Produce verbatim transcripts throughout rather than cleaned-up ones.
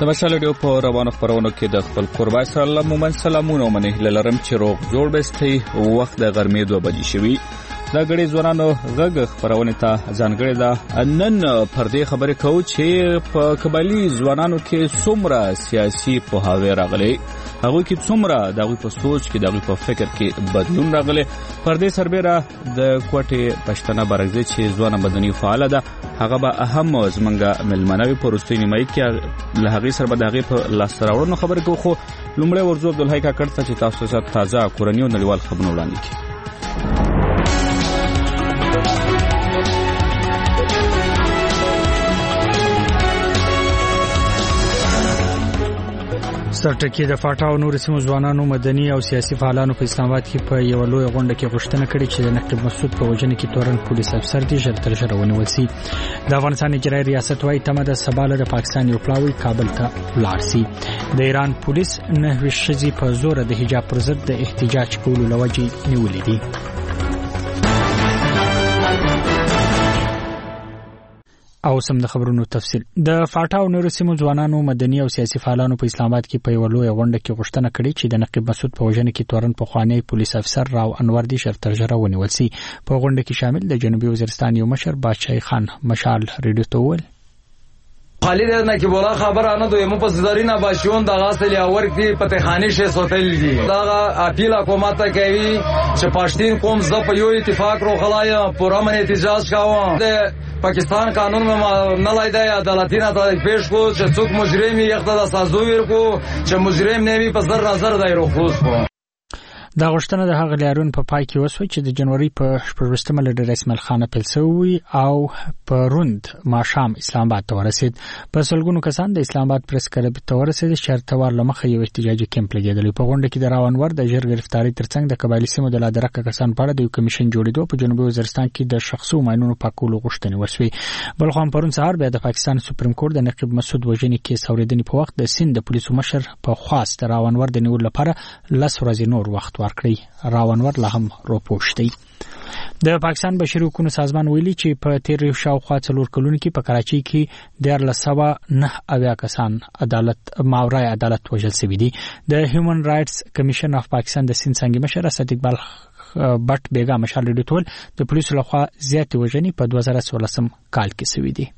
د مشال رادیو په روانو خبرونو کې د خپل قربای سره الله مومن سلامونه ومنه لرم چې روغ جوړ بستي وخت د غرمې دوه بجې شوي دا غړي ځوانانو غږ خبرونه ته ځانګړي ده نن پر دې خبرې کوو چې په قبایلی ځوانانو کې څومره سیاسي پوهاوی راغلي هغه کې څومره دغه په سوچ کې دغه په فکر کې بدلون راغلي پر دې سربېره د کوټه پښتنه برګزي چې ځوان مدني فعال ده هغه به اهم زمنګ ملمنوي پروستینی مې کې له هغه سره به دغه په لاس راوړنو خبرې کوو خو لومړی ورزو عبدالحی کاکړ ته چې تاسو ته تازه کورنی او نړیوال خبرونه وړاندې کړي سرټکی د فاټا او نور سیمو ځوانانو مدني او سیاسي فعالانو په اسلام آباد کې په یو لوی غونډه کې غوښتنه کړې چې د نقیب مسعود په وجنه کې تورن پولیس افسر دي ژر تر ژره ونیول شي د افغانستان اجرایي ریاست وايي تمه د سباله د پاکستان یو پلاوی کابل ته لاړ شي د ایران پولیس نه وشجي په زور د حجاب پر ضد د احتجاج کولو لوجي نیولې دي او سم د خبرونو تفصیل د فاټا او نور سیمو ځوانانو مدني او سیاسي فعالانو په اسلام آباد کې په یو لوی غونډه کې غوښتنه کړې چې د نقیب مسعود په وجنه کې تورن په خوانی پولیس افسر راو انور دي ژر تر ژره ونیول شي په غونډه کې شامل د جنوبي وزیرستان یو مشر بادشاہ خان مشال ریډیو ته وویل خالد نقیب الله خبر نه دوی مو په زدارینه باشون د غاسل اور کې پتهخانی شه سوتل دي دا اپیل حکومت ته کوي چې پښتين قوم ز په یو اتفاق رو غلایا پورا من احتجاج کاوه پاکستان قانون میں نہ لائے عدالتی نہ پیش کو څوک مجرم یې اقتدا سازویر کو چې مجرم نه وي په زر نظر دایره خصوص کو دا غوښتنه د هغه لیارون په پای کې وسوي چې د جنوري په شپږمه لړ رسمي خانه پلسوي او په روند ماشام اسلام آباد ته ورسید په سلګونو کسان د اسلام آباد پریس کلب ته ورسید شرطوار لمخه یو احتجاجي کیمپ لګیدل په غونډه کې د راونور د ژر گرفتاری ترڅنګ د قبایلی سیمو د لادرکه کسان په اړه د کمیشن جوړېدو په جنوبي وزیرستان کې د شخصي ماینونو پاکولو غوښتنه وسوي بل خو پرون سهار بیا د پاکستان سپریم کورټ د نقیب مسعود وژنې کې سوریدنې په وخت د سند د پولیسو مشر په خواست راونور د نیول لپاره لس ورځې نور وخت ورکړي راونور له هم روپوشتي د پاکستان بشري حقوقو سازمان ویلي چې په تیر شاوخوا څلور کلونو کې په کراچۍ کې د لسوا نه اویا کسان عدالت ماورای عدالت وژل شوي دي د هیومن رائټس کمیشن اف پاکستان د سند څنګه مشر اسد اقبال بټ بیگا مشال ډیټول د پولیسو لخوا زیات وژنې په دوه زره څوارلسم کال کې شوي دي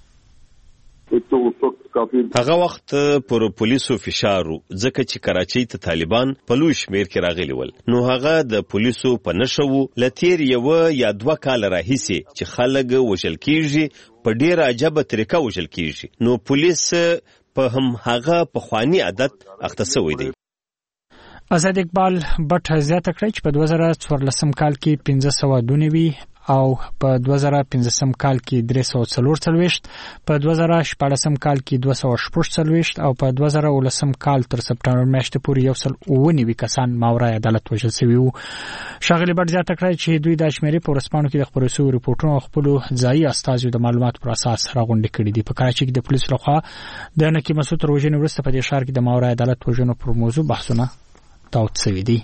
هغه وخت پر پولیسو فشارو ځکه چې کراچۍ ته طالبان په لوی شمیر کې راغلي ول نو هغه د پولیسو په نشو لتیر یو یا دوه کال راهیسي چې خلک وژل کیږي په ډیر عجبه طریقه وژل کیږي نو پولیس په هم هغه په خواني عادت اخته شوی دی اسد اقبال بټ زیاته کړی چې په دوه زره څوارلسم کال کې پنځه سوه دونوي او په دوه زره پنځم کال کې درې سوه څلور څلوېښت په دوه زره شپږم کال کې دوه سوه شپږ څلوېښت او په دوه زره ولسم کال تر سپټمبر میاشتې پورې یو سل اووه نوي کسان ماورای عدالت وژل شوي وو ښاغلي بټ زیاته کړی چې دوی د شمیرې په ورځپاڼو کې د خپرو شویو ریپورټونو او خپلو ځایي استازیو د معلوماتو پر اساس راغونډې کړي دي په کراچۍ کې د پولیسو لخوا د نقیب مسعود تر وژنې وروسته په دې ښار کې د ماورای عدالت وژنو پر موضوع بحثونه تاوت شوي دي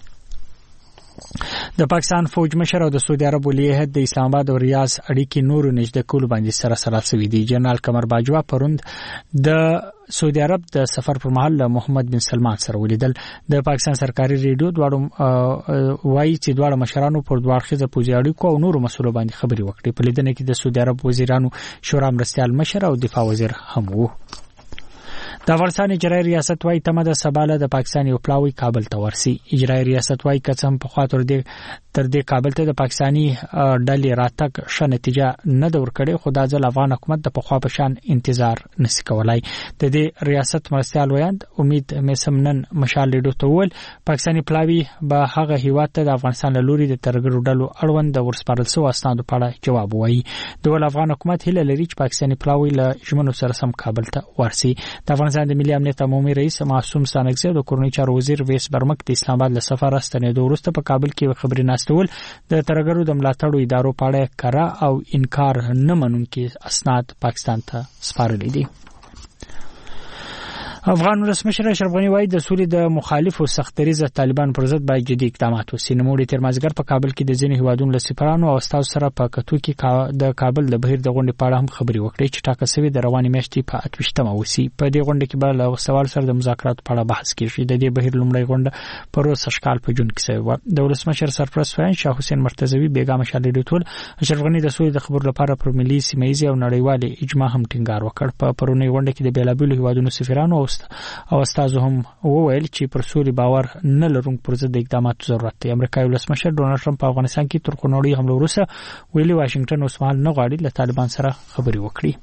د پاکستان فوج مشر او د سعودي عرب ولی عہد د اسلام آباد او ریاض اړیکې نورو نږدې کولو باندې سره سره شوي دي جنرال قمر باجوا پروند د سعودي عرب د سفر پر مهال محمد بن سلمان سره ولیدل د پاکستان سرکاري ریډیو دواړو وایي چې دواړه مشرانو پر دوه اړخیزه پوځي اړیکو او نورو مسولو باندې خبرې وکړې په لیدنه کې د سعودي عرب وزیرانو شورا مرستیال مشر او دفاع وزیر هم وو د افغانستان اجرایي ریاست وايي تمه د سباله د پاکستان یو پلاوی کابل ته ورسي اجرایي ریاست وايي کڅم په خاطر دې تر دې کابل ته د پاکستانی ډلې راتګ ښه نتیجه نه د ورکړې خو د ځل افغان حکومت د پخوا په شان انتظار نشي کولای د دې ریاست مرستیال ویاند امید مسمنن مشال لیدو ته ول پاکستانی پلاوی به هغه هیواد ته د افغانستان له لوري د ترګرو ډلو اړوند د ورسپارل سو اسنادو په اړه جواب وایي د ول افغان حکومت هله لري چې پاکستانی پلاوی له ژمنو سره سم کابل ته ورسي د افغانستان د ملي امنیت عمومي رئیس معصوم سانکزی د کورنۍ چارو وزیر ویس برمک د اسلام آباد له سفر راستنېدو وروسته په کابل کې خبري ناستول د ترګرو د ملاتړو ادارو په اړه کرا او انکار نه منونکي اسناد پاکستان ته سپارل دي افغان ولسمشر اشرف غنی وایي د سولې د مخالفو سختریزه طالبان پر ضد باید جدي اقدامات وشي. نوموړي تیر مازیګر په کابل کې د ځینې هیوادونو له سفیرانو او استادو سره په کتو کې د کابل د بهیر د غونډې په اړه هم خبرې وکړې چې ټاکل شوې د روانې میاشتې په اته ویشتمه وشي. په دې غونډه کې به له سوال سره د مذاکراتو په اړه بحث کیږي. د دې بهیر لومړی غونډه په روز شکال په جون کې شوې و. د ولسمشر سرپرست وایي شاه حسین مرتضوی بیګا مشال ډیټول اشرف غنی د سولې د خبرو لپاره پر ملي سیمایي او نړیوال اجماع هم ټینګار وکړ. په پرونی غونډه کې د بیلابیلو هیوادونو سفیرانو او استادو هم وویل چې پر سولې باور نه لرونکو پر ضد اقداماتو ضرورت دی. امریکایي ولسمشر ډونالد ټرمپ په افغانستان کې تر خونړۍ حمله وروسته ویلي واشنگټن اوس مهال نه غواړي له طالبان سره خبرې وکړي.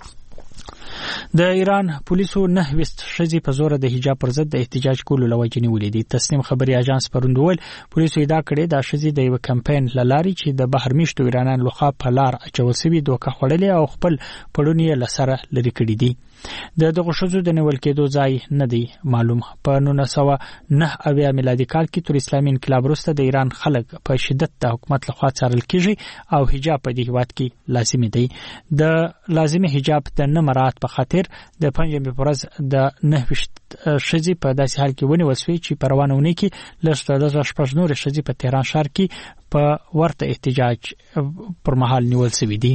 د ایران پولیسو نه وست شذي په زور د حجاب پر ضد د احتجاج کولو لوجنی ولیدي. تسنیم خبري اژانس پروندول پولیسو ادعا کړې د شذي د یو کمپاین لاري چې د بهر میشتو ایرانان لخوا په لار اچول سوي دوکه خړلې او خپل پړونی لسره لري کړې دي. د دغه شذو د نیول کېدو ځای نه دی معلوم. په نولس سوه نه اویا میلادي کال کې تر اسلامي انقلاب وروسته د ایران خلک په شدت د حکومت لخوا څارل کیږي او حجاب په دې هیواد کې لازمي دی. د لازمي حجاب د نه مراعات په خاطر د پنځمې پر ورځ د نه وشت شذي په داسې حال کې ونیول شوی چې په روانونه کې لږ د شپږ نور شذي په تهران ښار کې په ورته احتجاج پر مهال نیول شوی دی.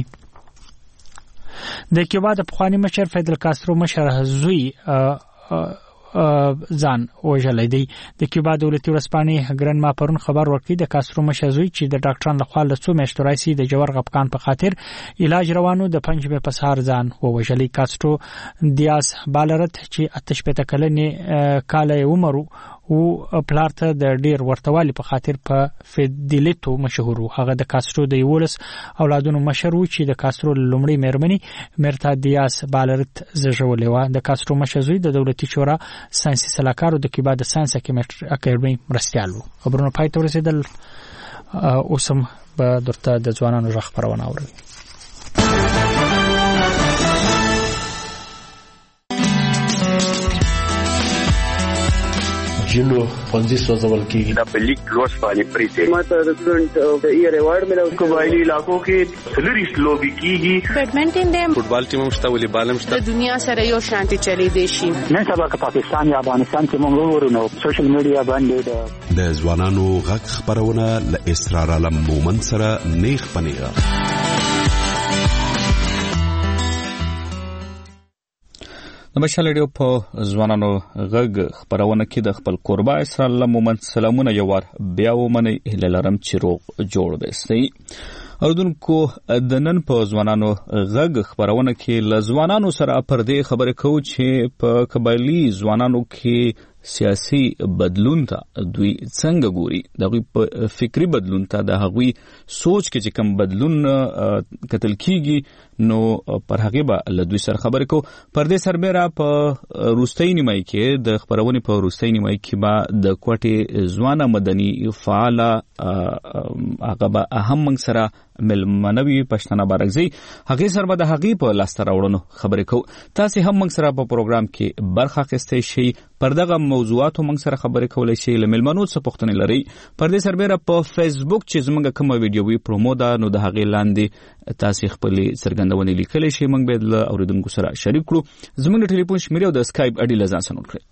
د کیوبا د پخوانی مشر فیدل کاسترو مشر زوی ځان وژلی دی. د کیوبا دولتي ورځپاڼې ګرنما پرون خبر ورکړی د کاسترو مشر زوی چې د ډاکټرانو لخوا له څو میاشتو راهیسې د جوړ غفقان په خاطر علاج روانو د پنځمې په سهار ځان ووژلی. کاسترو دیاس بالرت چې اته شپېته کلنې کاله یې عمر او پلار ته د ډیر ورتوالي په خاطر په فیدلیتو مشهور. هغه د کاسترو د یولس اولادونو مشر و چې د کاسترو لومړی مېرمنې مرتا دیاس بالرت زژولې و. د کاسترو مشر زوی د دولتي شورا ساينسي سلاکارو د کیوبا د ساينس اکیډمي مرستيال و. خبرونه پای ته ورسېدل. اوسم به درته د ځوانانو ژغ خبرونه اورئ. جنو پنځه سوځول کیږي د پلیک لوس باندې پریته ماته د سټوډنټ د ایئر ایوارډ ملو. قبایلی علاقو کې سلریس لوبي کیږي. بیډمنټن دی، فوټبال ټیم مشته، والیبال مشته. د دنیا سره یو شانتي چلی دی شي. نن سبا که پاکستان یا افغانستان کې موږ ورونو سوشل میډیا باندې د ځوانانو غږ خبرونه ل اسرار علم مومن سره نیخ پنیغه. د مشال ریډیو په ځوانانو غږ خبرونه کې د خپل قربا اسرار الله مومن سلامونه یوار بیا ومني هله لرم چې روغ جوړ وستي. اوردونکو د نن په ځوانانو غږ خبرونه کې ل ځوانانو سره پر دې خبره کوو چې په قبایلی ځوانانو کې سیاسي بدلون ته دوی څنګه ګوري، دغه په فکری بدلون ته د هغوی سوچ کې چې کوم بدلون کتل کیږي نو پر هغه به له دوی سره خبرې کوو. پر دې سربېره په روستۍ نیمای کې د خبرونې په روستۍ نیمای کې به د کوټې ځوانه مدني فعاله هغه به اهم منګ سره ملمنوي پښتنه بارګزي هغه سره به د هغه په لاس راوړنو خبرې کوو. تاسو هم منګ سره په پروګرام کې برخه اخیستئ شئ. پر دغه موضوعاتو منګ سره خبرې کولای شئ. لملمنو څه پوښتنې لري پر دې سربېره په فیسبوک چې زموږ کوم ویډیو وی پرومو ده نو د هغه لاندې تاسو خپل څرګندونې لیکلی شئ. موږ به د اوریدونکو سره شریک کړو. زموږ ټلیفون شمیره او د اسکایپ اډي لزان سنول کړئ.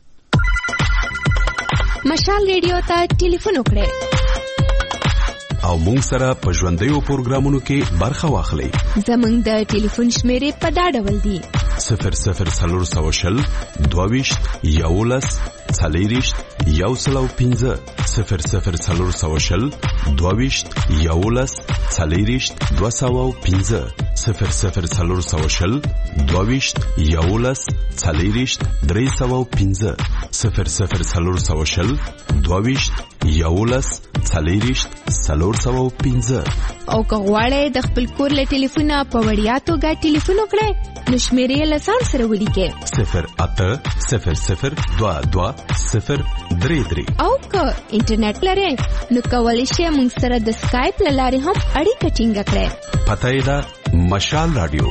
مشال ریډیو ته ټلیفون وکړئ او مونږ سره په ژوندیو پروګرامونو کې برخه واخلئ. زموږ د ټلیفون شمیرې په دا ډول دي: صفر صفر څلور سوه شل دوه ویشت یولس څلېرویشت یو سل او پنځه صفر صفر څلور سوه شل دوه ویشت یولس څلېرویشت دوه سوه او پنځه صفر صفر څلور سوه شل دوه ویشت یولس څلېرویشت درې سوه او پنځه صفر صفر څلور سوه شل دوه ویشت یولس څلېرویشت څلور سوه او پنځه. او که غواړئ د خپل کور له ټلیفونه په وړیا توګه ټلیفون وکړئ نو شمیرې له ځان سره ولیکئ: صفر اته صفر صفر دوه دوه صفر درې درې. او که انټرنیټ لرئ نو کولی شئ موږ سره د سکایپ له لارې هم اړیکه ټینګه کړئ. پته یې ده مشال رادیو.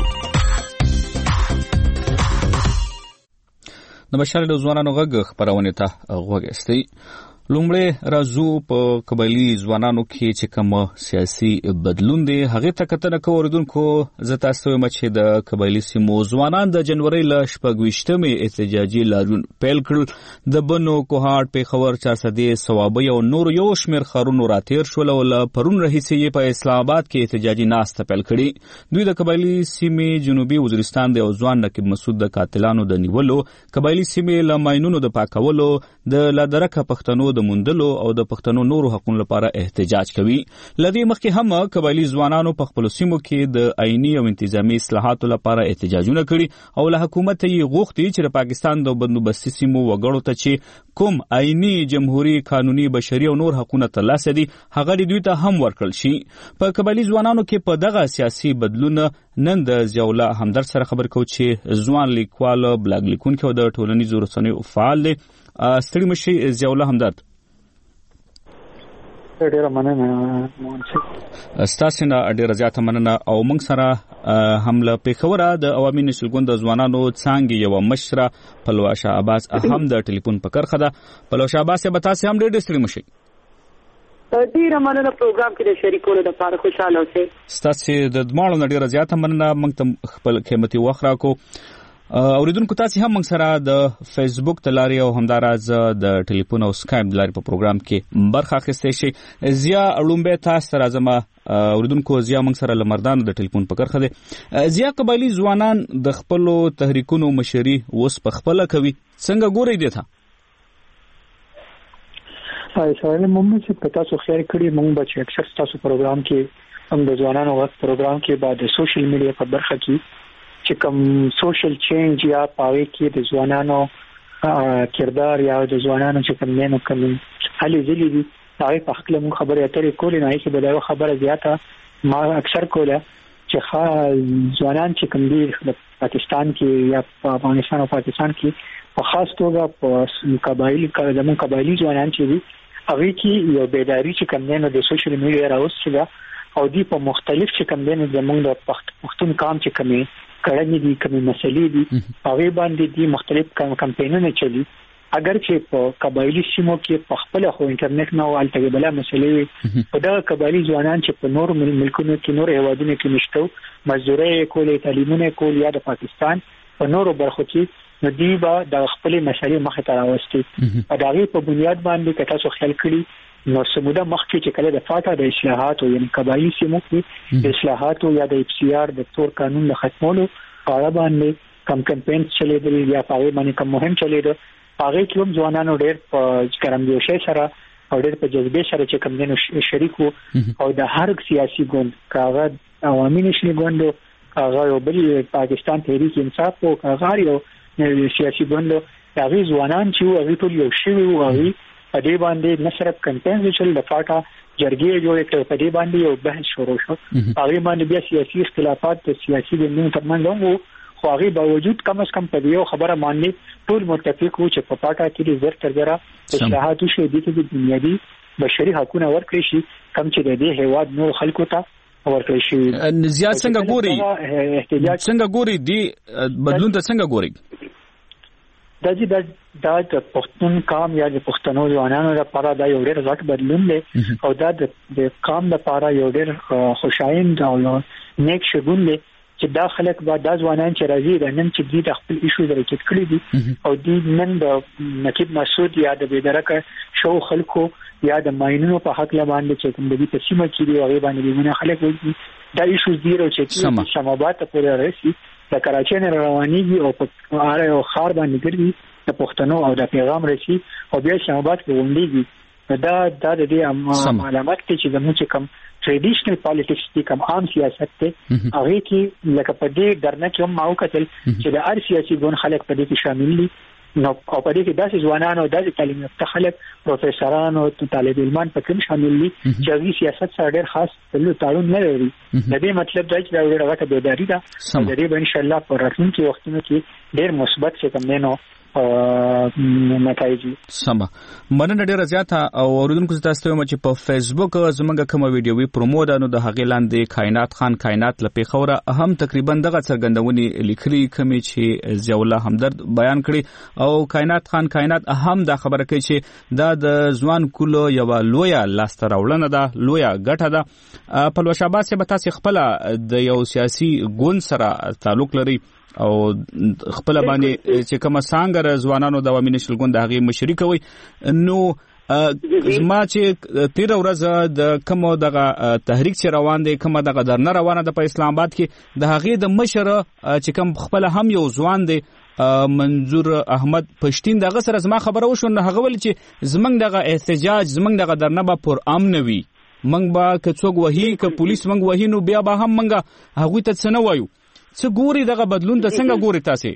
د مشال د ځوانانو غږ خبرونه ته غوږ استئ. لومړی راځو په قبایلی ځوانانو کې چې کوم سیاسي بدلون دی هغه ته کتنه کوردونکو زه تاسو یم چې د قبایلی سیمو ځوانان د جنوري ل شپږویشتمې احتجاجي لاریون پیل کړل د بنو کوهاټ پیښور چارسدي ثوابي او نور یو شمېر خارونو راتیر شول او پرون رئیسي په اسلام آباد کې احتجاجي ناسته پیل کړي دوی د قبایلی سیمې جنوبي وزیرستان د ځوان نقیب مسعود د قاتلانو د نیولو قبایلی سیمې ل ماینونو د پاکولو د لادرکه پښتنو د مندلو او د پښتنو نورو حقوقو لپاره احتجاج کوي لدی مخکې هم قبایلی ځوانانو په خپل سیمو کې د آئینی او انتظامی اصلاحاتو لپاره احتجاجونه کړي او له حکومت یې غوښتي چې د پاکستان د بندوبستي سیمو وګړو ته چې کوم آئینی جمهوریت قانوني بشري او نور حقوقونه ترلاسه دي هغه دوی ته هم ورکړل شي په قبایلی ځوانانو کې په دغه سیاسي بدلون نن د ضیاءالله همدرد سره خبر کوو چې ځوان لیکوال بلاګ لیکونکو د ټولنیزو رسنیو فعال دی ستړي مشي ضیاءالله همدرد ډیره مننه ستاسو نه ډیره زیاته مننه او موږ سره حمله پیښوره د عوامي نشل ګوند د ځوانانو څنګه یو مشره پلوشه عباس اهم د ټلیفون په کرخه ده پلوشه عباس به تاسو هم ډیر ستړي مشي ډیره مننه پروګرام کې د شریکولو لپاره خوشاله اوسئ ستاسو د دماړو نه ډیره زیاته مننه موږ ته خپل قیمتي وخت راکو اوریدونکو تاسو هم موږ سره د فیسبوک تلاري او همداراز د ټلیفون او سکایپ تلاري په پروګرام کې برخه اخیستئ شئ زیا اړومبه تاسو راځم اوریدونکو زیا موږ سره لمردان د ټلیفون په کرخه دي زیا قبایلی ځوانان د خپل تحریکونو مشري اوس په خپل کوي څنګه ګوري دي تا هاي سوال موږ چې پتا سو خیر کړی موږ به چې اکثر تاسو پروګرام کې هم د ځوانانو وخت پروګرام کې بعد سوشل میډیا په برخه کې چې کوم سوشل چینج یا پاوې کې د ځوانانو کردار یا د ځوانانو چې کوم نه کوم حالي ځلې دي هغه په خپل مون خبرې اترې کولې نه چې بلای خبره زیاته ما اکثر کوله چې خا ځوانان چې کوم دي د پاکستان کې یا په افغانستان او پاکستان کې په خاص توګه په قبایلی کډمو قبایلی ځوانان چې دي هغه کې یو بیداری چې کوم نه د سوشل میډیا راوستله او دی په مختلف چې کوم نه زمونږ د پښتون کام چې کومي کړنې دي کومې مسلې دي هغه باندې دي مختلف کمپاینونه چلی اگر چې په قبایلی سیمو کې په خپل خو انټرنیټ نه او الته بلا مسلې په دا قبایلی ځوانان چې په نور ملکونو کې نور هوادونو کې نشته مزدوري کولې تعلیمونه کول یا د پاکستان په نورو برخو کې نو دی با د خپل مسلې مخه ته راوستي په دغه په بنیاد باندې کته څو خل کړي نو سموده مخکې چې کله د فاټا د اصلاحاتو یعنی قبایلی سیمو کې د اصلاحاتو یا د اف سی آر د تور قانون د ختمولو اړه باندې کم کمپاین چلیدل یا په باندې کوم مهم چلیدل هغه کې هم ځوانانو ډېر په ګرمجوشۍ سره او ډېر په جذبې سره چې کوم دینو شریکو او د هر سیاسي ګوند کاغه عوامي نشي ګوند هغه یو بل پاکستان تحریک انصاف او هغه یو سیاسي ګوند هغه ځوانان چې هغه ټول یو شی وو هغه په دې باندې نصرت کمپاین چې د فاټا جرګې جوړې کړې په دې باندې یو بحث شروع شو هغه باندې بیا سیاسي اختلافات د سیاسي ګوندونو ترمنځ وو خو هغه باوجود کم از کم په یو خبره باندې ټول متفق وو چې په فاټا کې د زر تر زره اصلاحات شي د دې بنیادی بشري حقوقونه ورکړي شي کم چې د دې هواد نور خلکو ته ورکړي شي زیات څنګه ګوري څنګه ګوري دی بدلون ته څنګه ګوري دا چې دا د پښتون قام یا د پښتنو ځوانانو لپاره دا یو ډېر غټ بدلون دی او دا د قام لپاره یو ډېر خوشایند او نیک شګون دی چې دا خلک به دا ځوانان چې راځي د نن چې د خپل ایشو درکې کړی دي او د نن د نقیب مسعود یا د بیدرکه شو خلکو یا د ماینونو په حق باندې چې کوم د دې تسمه کړي او غیبانه دیونه خلک وایي دا ایشو زیرو چې شمابات پورې راسي د کراچۍ نه روانيږي او په اړه او خار باندې ګرځي د پښتنو او د پیغام رسي او بیا شمابات کې ومليږي دا دا د دې علامات چې زموږ کوم ټریډیشنل پالیټکس کې کوم عام سیاست ته هغه کې لکه په دې درنه کې هم ماو کتل چې د ار سیاسي ګون خلک په دې کې شامل دي نو او په دې کې داسې ځوانان او داسې تعلیم یافته خلک پروفیسوران او طالب علمان په کوم شامل دي چې هغه سیاست سره ډېر خاص له تعلق نه لري د دې مطلب دا چې دا ډېر غټه بیداری ده د دې به ان شاء الله په راتلونکي وختونو کې ډېر مثبت څه کوم نه نتایج سم مننه ډیره زیاته او اوریدونکو تاسو ته مچ په فیسبوک زمونږ کوم ویډیوي پرومو دانو د هغې لاندې کائنات خان کائنات لپاره خوره هم تقریبا دغه څرګندونې لیکلي کمی چې ضیاء الله همدرد بیان کړي او کائنات خان کائنات هم دا خبره کوي چې دا د ځوان کولو یو لویه لاسته راوړنه ده لویه ګټه ده په لوشاباد سه به تاسو خپل د یو سیاسي ګوند سره تعلق لري او خپل باندې چې کومه څنګه ځوانانو د عوامي نشل ګوند هغه مشري کوي نو زما چې تیر ورځ د کوم دغه تحریک چې روان دي کوم دغه درنه روانه ده په اسلام آباد کې د هغه د مشر چې کوم خپل هم یو ځوان دی منظور احمد پښتين دغه سره زما خبره وشو نو هغه ول چې زمنګ دغه احتجاج زمنګ دغه درنه به پر امن وي منګ با که څوک وਹੀ که پولیس منګ وਹੀ نو بیا به هم منګه هغه ته څه نه وایو څه ګوري دغه بدلون د څنګه ګوري تاسو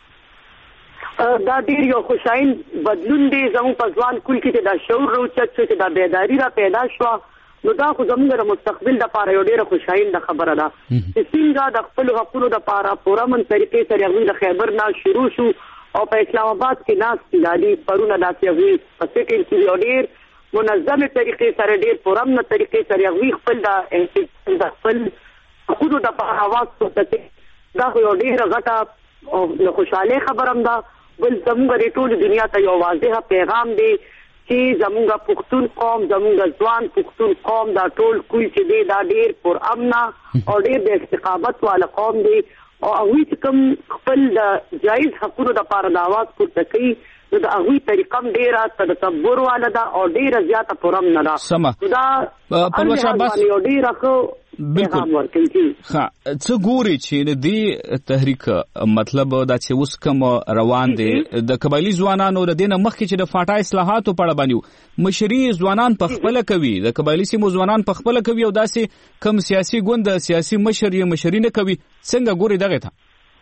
دا ډیر یو خوشاین بدلون دی زموږ په ځوان کول کې دا شعور روچت چې دا بیداری را پیدا شو نو دا خو زموږ د مستقبل لپاره یو ډیر خوشاین د خبره ده چې څنګه د خپل حقوقو لپاره پوره من طریقې سره یو د خیبر نه شروع شو او په اسلام آباد کې ناس تلالي پرونه داسې وي پسې کې یو ډیر منظمه طریقې سره ډیر پوره من طریقې سره یو خپل د خپل حقوقو د په حواس څخه دا یو ډیره غټه او خوشاله خبرم ده بل زموږ د ټول دنیا ته یو واضح پیغام دی چې زموږ پښتون قوم زموږ ځوان پښتون قوم دا ټول کوی چې دی دا ډیر پر امن او ډیر د استقامت والا قوم دی او هغه چې کوم خپل د جایز حقوقو د پاره د आवाज پورته کوي نو دا هغه طریقه ډیره تدبر والا ده او ډیره زیاته پر امن ده دا په وشاباس یو ډیره بالکل ها څه ګوري چې د تحریک مطلب دا چې اوس کوم روان دي د قبایلی ځوانانو د دینه مخکې چې د فاټا اصلاحاتو په اړه باندې مشري ځوانان په خپل کوي د قبایلی سیمو ځوانان په خپل کوي او داسې کم سیاسي ګوند سیاسي مشر یې مشري نه کوي څنګه ګوري دغه ته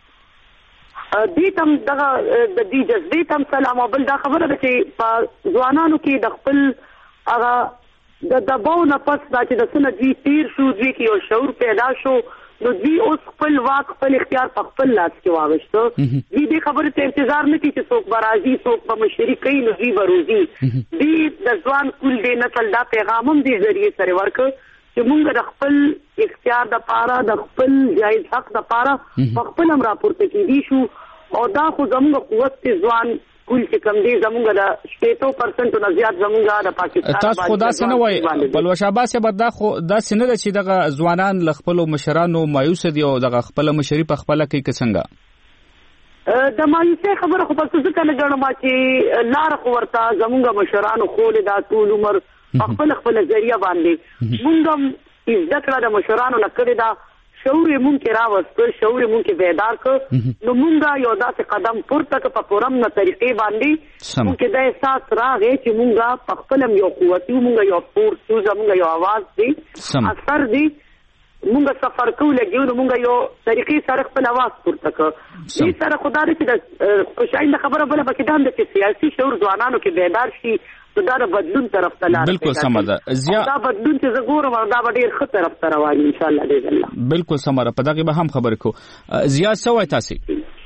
دې تم دغه د دې جذبې تم سلام او بل دا خبره ده چې په ځوانانو کې د خپل هغه د دباو نه پس دا چې د سنه دوی تیر شو دوی کې یو شعور پیدا شو نو دوی اوس خپل واک خپل اختیار په خپل لاس کې واغشته دوی دې خبرې ته انتظار نه کوي چې څوک برازي څوک په مشري کوي نو دوی وروزي دوی د ځوان کول دې نسل دا پیغام هم دې ذریعے سره ورکړ چې موږ د خپل اختیار د پاره د خپل جایز حق د پاره په خپل هم راپورته کیدي شو او دا خو زموږ قوت ته ځوان کول چې کم دي زموږ د شپږ پرسنټ نه زیات زموږ د پاکستان تاسو خدا سره وای بلوشابه سه بد خو دا سینه د چې دغه ځوانان ل خپل مشرانو مایوس دي او دغه خپل مشري په خپل کې څنګه د مایوسه خبره خو په څه کنه غواړم چې لار خو ورته زموږ مشرانو خول دا ټول عمر خپل خپل ذریعہ باندې موږ هم عزت کړه د مشرانو لکه دا شعور مونږ کې راوستل شعور مونږ کې بیدار کړ نو مونږه یو داسې قدم پورته کړ په پورم نه طریقې باندې مونږ کې د احساس راغی چې مونږه په خپل یو قوت مونږه یو فورس مونږه یو आवाज دی اثر دی مونږه سفر کوو لګیو نو مونږه یو طریقې سره خپل आवाज پورته کړ دې سره خدای دې د خوشاینده خبره بل پکې دام د سیاسي شعور ځوانانو کې بیدار شي دا د بدلون طرف ته لاړ بالکل سمه زیا دا بدلون چې زګور دا ډیر ښه طرف ته روان ان شاء الله دې الله بالکل سمه په دغه به هم خبر کو زیا سوای تاسو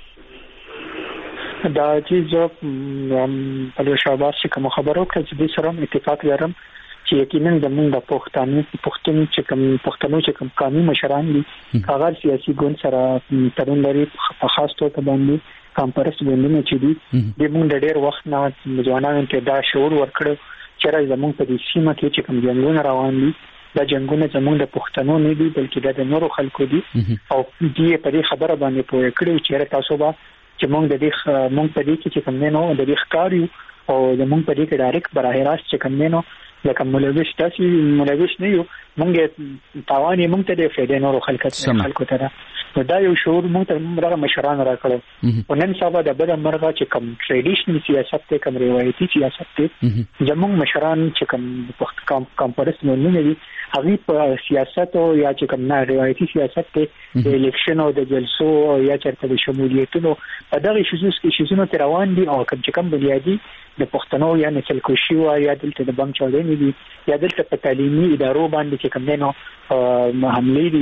دا چې جو په شاباس چې کوم خبرو کې چې سره اتفاق لرم چې یقینا زمونږ د پښتنو پښتون چې کوم پښتنو چې کوم قانوني مشران دي هغه سیاسي ګوند سره تړون لري په خاص توګه باندې کمپرس ګوندونه چې دي د موږ د ډېر وخت نه ځوانانو ته دا شعور ورکړ چې زمونږ په دې سیمه کې چې کوم جنگونه روان دي دا جنگونه زمونږ د پښتنو نه دي بلکې د نورو خلکو دي او دې په دې خبره باندې پوه کړی چې تاسو به چې موږ د دې موږ په دې کې چې کوم نه د دې ښکاریو او زمونږ په دې کې ډایرکټ براه راست چې کوم نه لکه مولوی تاسو مولوی نه یو موږ تاوان یې موږ ته د فایده نورو خلکو خلکو ته نو دا یو شعور موږ ته موږ مشران راکړو او نن سبا د بل مرغه چې کوم ټریډیشنل سیاست ته کوم روایتي سیاست ته زموږ مشران چې کوم پښتون کمپرس نه نه دي هغه په سیاست او یا چې کوم نه روایتي سیاست ته د الیکشن او د جلسو یا چرته د شمولیتونو په دغه شوزوس کې شوزونه تر روان دي او کوم چې کوم بنیادی د پښتنو یا نسل کوشي او یا دلته د بم چاودنې دي یا دلته په تعلیمي ادارو باندې چې کوم نه حملې دي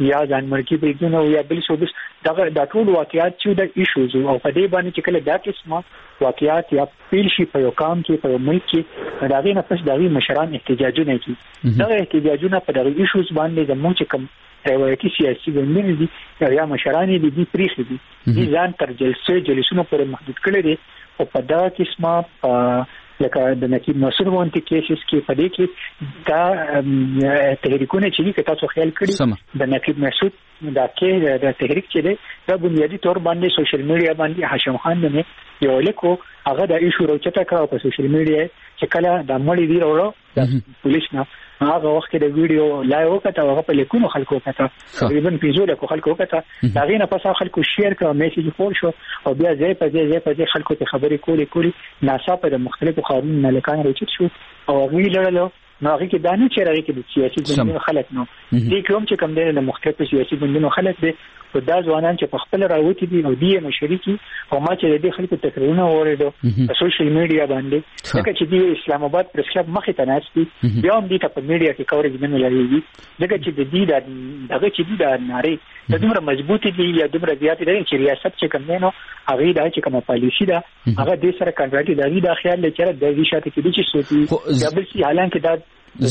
یا ځانمرګي بریدونه او یا بل څه بس دا د ټول واقعیت چې د ایشوز او په دې باندې چې کله دا قسمه واقعیت یا پیل شي په یو کام کې په یو ملک کې دا غي نه پس دا غي مشران احتجاجونه کوي دا احتجاجونه په دغه ایشوز باندې د مونږ چې کوم روایتي سیاسي ګوندونه دي یا مشران دي دي پریخي دي دي ځان تر جلسه جلسونو پورې محدود کړي دي او په دا قسمه لکه د نقیب مسعود وانتی کیسز کې په دې کې دا تحریکونه چې دي که تاسو خیال کړی د نقیب مسعود دا کې د تحریک چې دی دا بنیادی تور باندې سوشل میډیا باندې هاشم خان نه یو لیکو هغه د ایشو راوچته کړو په سوشل میډیا چې کله د مړی دی وروړو پولیس نه هغه وخت د ویډیو لایو کته هغه په لیکونو خلکو کته تقریبا پیزو له خلکو کته دا غینه پس خلکو شیر کړه میسج خور شو او بیا ځای په ځای ځای په ځای خلکو ته خبرې کولې کولې ناڅاپه د مختلفو قانون نه لکان راچت شو او غوی لړلو نو هغه کې دانه چې راغی کې د سیاسي ګوندونو خلک نو دې کوم چې کوم د مختلفو سیاسي ګوندونو خلک دي او دا ځوانان چې په خپل راوتی دي او دې مشرکی او ما چې د خلکو تقریرونه اوریدو په سوشل میډیا باندې ځکه چې د اسلام آباد پریس کلب مخې ته ناشتي بیا هم دې ته په میډیا کې کورج نه لري ځکه چې د دې د دغه چې د ناري د دومره مضبوطی دي یا دومره زیات دي چې ریاست چې کوم نه هغه دا چې کومه پالیسی ده هغه د سره کنټراټي دی د خیال لچره د دې شاته کې دي چې سوتي یا بل څه حالانکه دا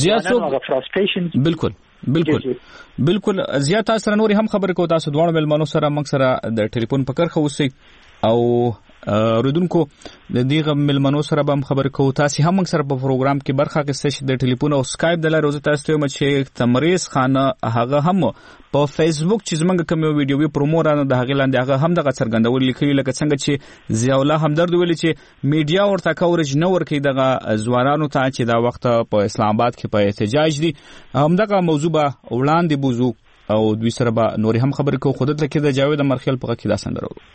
زیات بالکل بالکل بالکل زیات تاسو نور هم خبر کو تاسو دوه ملمنو سره موږ سره د ټلیفون په کرخه اوسئ او رودونکو د دې ملمنو سره به خبر کو تاسو هم موږ سره په پروګرام کې برخه اخیستئ د ټلیفون او سکایپ د لارې تاسو ته چې تمریز خانه هغه هم په فیسبوک چې زمونږ کوم ویډیو وی پرومورانه د هغه لاندې هغه هم د څرګندول لیکلي لکه څنګه چې ضیاء الله همدرد ویل چې میډیا ورته کورج نه ورکړي دغه ځوانانو ته چې دا وخت په اسلام آباد کې په احتجاج دي همدغه موضوع به وړاندې بوزو او دوی سره به نور هم خبرې کوو خودت لکه د جاوید مرخیل په کې دا سندره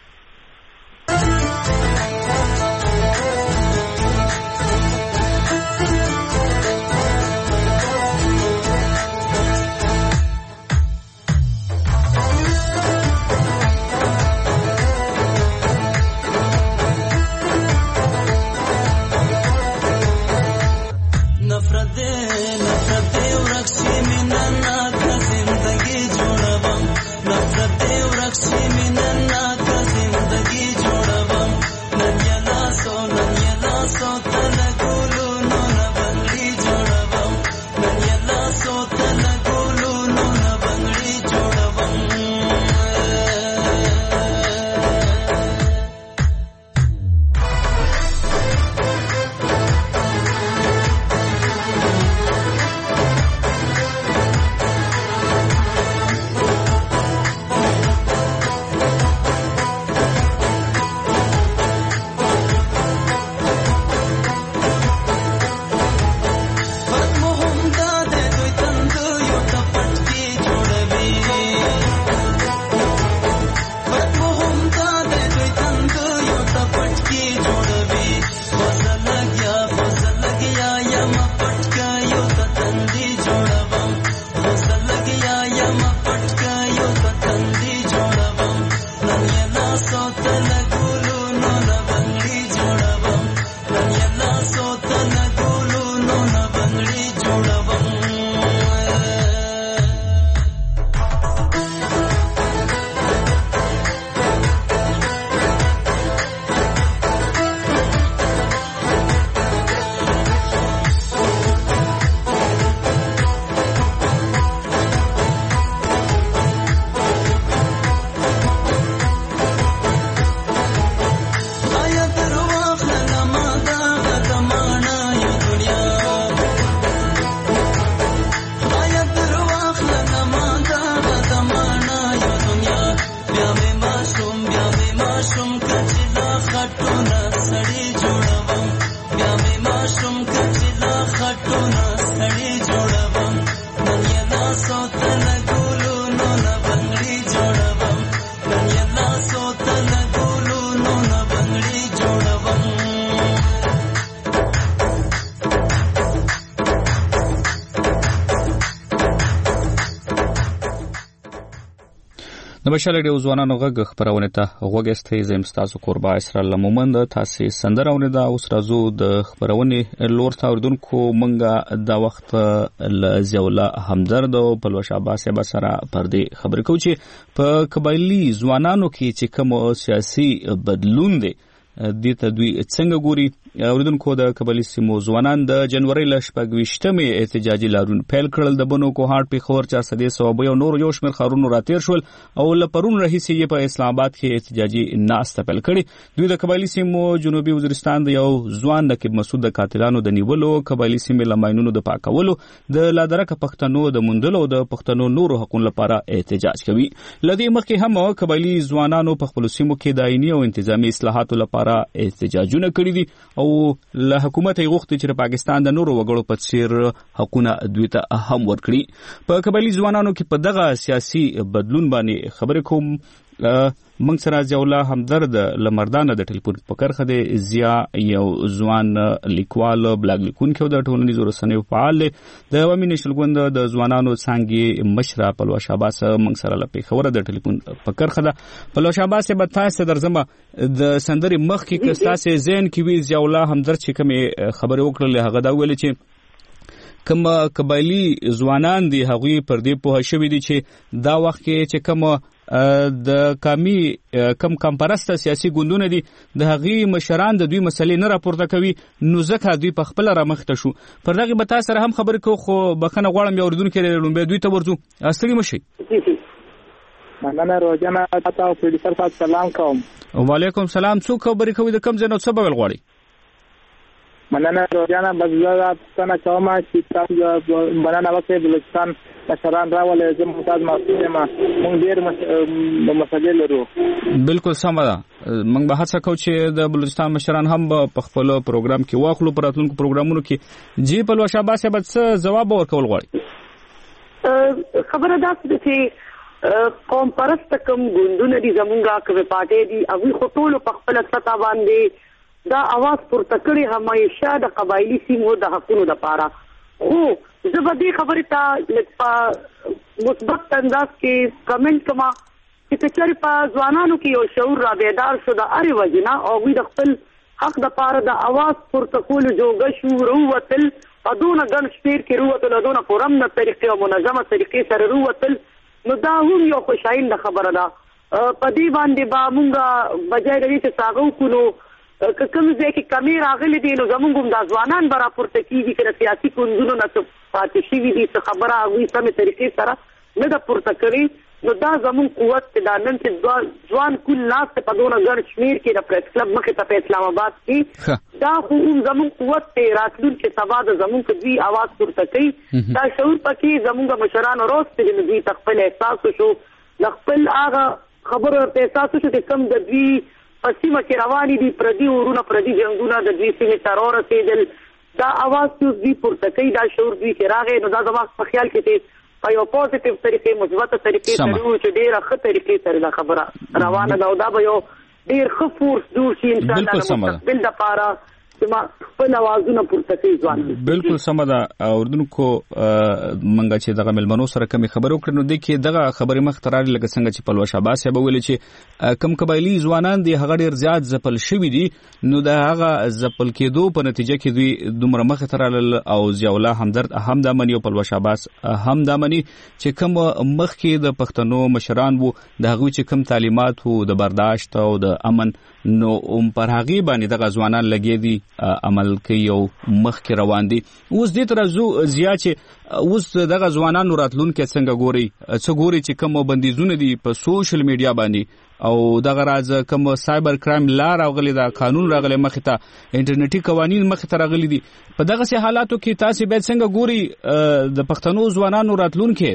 د بشل ډیو ځوانانو غږ خبرونه ته غوګستې زم تاسو قربا اسرائیل مومند تاسو سندرونه دا اوس راځو د خبرونه لور تا اردوونکو منګه دا وخت ل زیولا همدرد او پلوش عباس بسره پر دې خبرې کوي چې په قبایلی ځوانانو کې چې کوم سیاسي بدلون دی د ته دوی څنګه ګوري اوریدونکو د قبایلی سیمو ځوانان د جنوري ل شپږویشتمې احتجاجي لارون پیل کړل د بنو کوهاټ په خور چا سدي صوبې او نور یو شمېر خارونو راتیر شول او لپرون رئیس یې په اسلام آباد کې احتجاجي ناست پیل کړي دوی د قبایلی سیمو جنوبي وزیرستان د یو ځوان د کب مسعود د قاتلانو د نیولو قبایلی سیمې لماینونو د پاکولو د لادرک پښتنو د مندلو د پښتنو نورو حقوقو لپاره احتجاج کوي لدی مخکې هم قبایلی ځوانانو په خپل سیمو کې د آئینی او انتظامی اصلاحاتو لپاره احتجاجونه کړي دي او له حکومت یې غوښتي چې پاکستان د نورو وګړو په څیر حقوقونه دوی ته هم ورکړي په قبایلی ځوانانو کې په دغه سیاسي بدلون باندې خبرې کوم منګ سره ځولا همدرد لمردانه د ټلیفون په کرخه د زیا یو ځوان لیکوال بلاګ لیکونکو د ټولنیزو رسنیو فعال د عوامي نشل ګوند د ځوانانو څنګه مشره پلوش عباس منګ سره لپاره خبره د ټلیفون په کرخه ده پلوش عباس به تاسو درځم د سندري مخ کې کستاسه زین کې وی ځولا همدرد چې کوم خبره وکړه هغه دا ویل چې کوم قبایلی ځوانان دي هغوی پر دې په شوی دي چې دا وخت کې چې کوم د کمی کم کم پرسته سیاسي ګوندونه دي د هغي مشران د دوی مسلې نه راپورته کوي نو ځکه دوی په خپل را مخته شو پر دغه به تاسو سره هم خبرې کو خو بخنه غواړم یو اردن کې لومبه دوی ته ورځو استړي مشي مننه روزانه تاسو په دې سره سلام کوم وعلیکم سلام څوک خبرې کوي د کم ځای نو څه به غواړي مننه روزانه بزګر څنګه کومه چې تاسو مننه وکړئ بلوچستان مشران راولې زموږ تاسو مسؤل ما موږ ډیر مسلې لرو بالکل سم ده موږ به هڅه کوو چې د بلوچستان مشران هم په خپل پروګرام کې واخلو پراتونکو پروګرامونو کې جی په لوشا باسه به څه جواب ورکول غواړي خبره ده چې قوم پرست کوم ګوندونه دي زمونږه کوي پارټي دي او خو ټول په خپل ستا باندې دا आवाज پورته کړی همیشه د قبایلی سیمو د حقوقو لپاره خو زه به دې خبرې ته لکه مثبت انداز کې کمنټ کما چې کچاري په ځوانانو کې یو شعور را بیدار شو د اړ وجنه او وی د خپل حق د لپاره د आवाज پورته کول جوګه شو وروتل ادونه ګن شپیر کې وروتل ادونه پرم نه طریقې او منظمه طریقې سره وروتل نو دا هم یو خوشاین خبره ده په دې باندې با مونږه بجای لري چې ساغو کولو که کوم ځای کې کمی راغلي دي نو زمونږ هم د ځوانان به راپورته کېږي چې د سیاسي ګوندونو نه څه پاتې شوي دي څه خبره هغوی سمې طریقې سره نه ده پورته کړې نو دا زمونږ قوت دی دا نن چې ځوان کل ناست په دونه ګڼ شمېر کې د پریس کلب مخې ته په اسلام آباد کې دا خو هم زمونږ قوت دی راتلونکي سبا د زمونږ که دوی اواز پورته کوي دا شعور پکې زمونږ مشرانو روست دی نو دوی ته خپل احساس وشو د خپل هغه خبرو ورته احساس وشو چې کوم د دوی په سیمه کې روانې دي پردي ورونه پردي جنګونه د دوی سیمې ته رارسېدل دا اواز چې دوی پورته کوي دا شعور دوی کې راغی نو دا زما په خیال کې دی په یو پوزیټیو طریقې مثبته طریقې سره چې ډېره ښه طریقې سره دا خبره روانه ده او دا به یو ډېر ښه فورس جوړ شي انشاءالله د مستقبل دپاره چې ما خپل اوازونه پورته کوي ځوان بالکل سمه ده اردوونکو منګه چې دغه ملمنو سره کومې خبرې وکړې نو د کې دغه خبرې مخ ته راغلې لکه څنګه چې پلوش عباس به ویلې چې کم قبایلي ځوانان دي هغه ډېر زیات ځپل شوي دي نو د هغه ځپل کېدو په نتیجه کې دوی دومره مخې ته راغلل او ضیاءالله همدرد هم دا مني او پلوش عباس هم دا مني چې کوم مخکې د پښتنو مشران وو د هغوی چې کوم تعلیمات وو د برداشت او د امن نو هم پر هغې باندې دغه ځوانان لګې دي عمل کوي او مخکې روان دي اوس دې ته راځو ضیا چې اوس دغه ځوانانو راتلونکی څنګه ګوري څه ګوري چې کوم بندیزونه دي په سوشل میډیا باندې او دغه راز کوم سایبر کرایم لا راغلي دا قانون راغلی مخې ته انټرنیټي قوانین مخې ته راغلي دي په دغسې حالاتو کې تاسې باید څنګه ګوري د پښتنو ځوانانو راتلونکی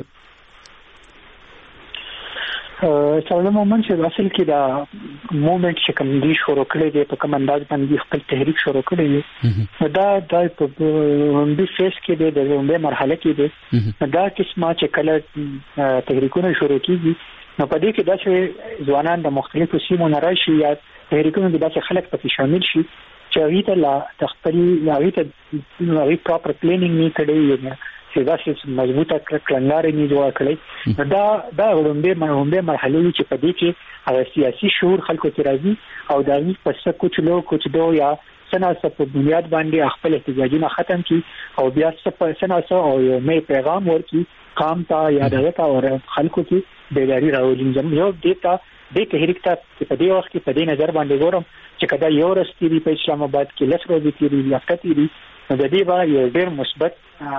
سلام مومن چې اصل کې دا موومېنټ چې کوم دی شروع کړی دی په کوم انداز باندې خپل تحریک شروع کړی دی دا د په فیس کې دی د لومړۍ مرحله کې دی دا قسمه چې کله تحریکونه شروع کیږي نو په دې کې دا چې ځوانان د مختلفو سیمو نه راشي یا تحریکونه د داسې خلک پکې شامل شي چې هغوی ته لا د خپل هغوی ته هغوی پراپر پلانینګ نه کړی چې داسې مضبوطه کړنلارې نه جوړ کړي. دا دا وړاندې مرحله مرحله چې په دې کې هغه سیاسي شعور خلکو ته راځي او دا یې په څه کوچ لو کوچ دو یا سناسه په بنیاد باندې خپل احتجاجونه ختم کی او بیا څه سناسه او مې پیغام ورکړي قام ته یا دغه او خلکو کې بیداری راوړي. زموږ دیتا د تحریک ته په دې وخت کې په دې نظر باندې ګورم چې کدا یو ورځ په اسلام آباد کې لس ورځې تیری لکه تیری د دې با یو ډېر مثبت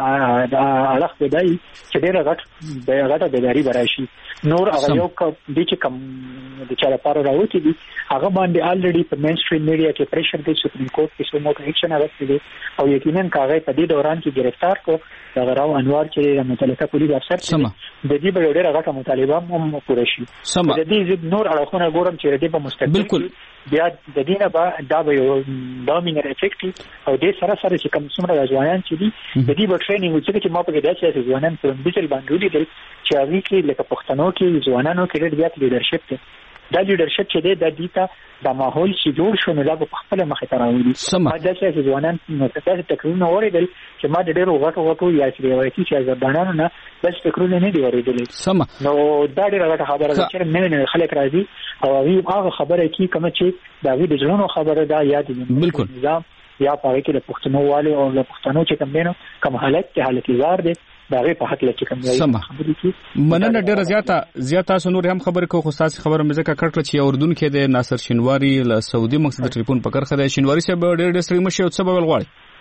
د اړخ بدای چې ډېر غټ د غټه بیداری براشي. نور هغه یو د چې کم د چا لپاره راوتی دي هغه باندې الریډي په مین سټریم میډیا کې پریشر دی سپریم کورټ کې سمو اکشن راغلی دی او یقینا کاغه په دې دوران کې گرفتار کو د غراو انوار چې متعلقه پولیس افسر د دې په ډېر غټه مطالبه هم پوره شي. د دې نور اړخونه ګورم چې د دې په مستقبل بیا د دینه با دا به یو ډامینر افیکټ او د سره سره چې کوم څومره ځوانان چې دي د دې په ټریننګ چې ما په دې داسې ځوانان په ډیجیټل باندې لیدل چې هغه کې لکه پښتنو کې ځوانانو کې ډېر زیات لیدرشپ دی. دا لیدرشپ چې دی د دیتا د ماحول چې جوړ شو نو لا په خپل مخه ته راوړي. ما داسې ځوانان متفاوت تکرارونه اوریدل چې ما د ډېرو غټو غټو یا چې روایتي چې زبانانو نه بس تکرارونه نه دی اوریدل. نو دا ډېره غټه خبره ده چې نه نه خلک راځي او هغه خبره کې کوم چې دا وی د ژوند خبره ده یا د نظام یا پاره کې د پښتنو والي او د پښتنو چې کوم دینو کوم حالت ته حالت زار دي دا غي په حق لکه کوم ځای خبرې کی مننه ډیره زیاته زیاته سنور هم خبر کو خو تاسو خبره مزه کا کړل چې اردن کې د ناصر شینواری له سعودي مقصد ټلیفون پکړ خدای شینواری صاحب ډېر ډېر سړي مشه او څه بل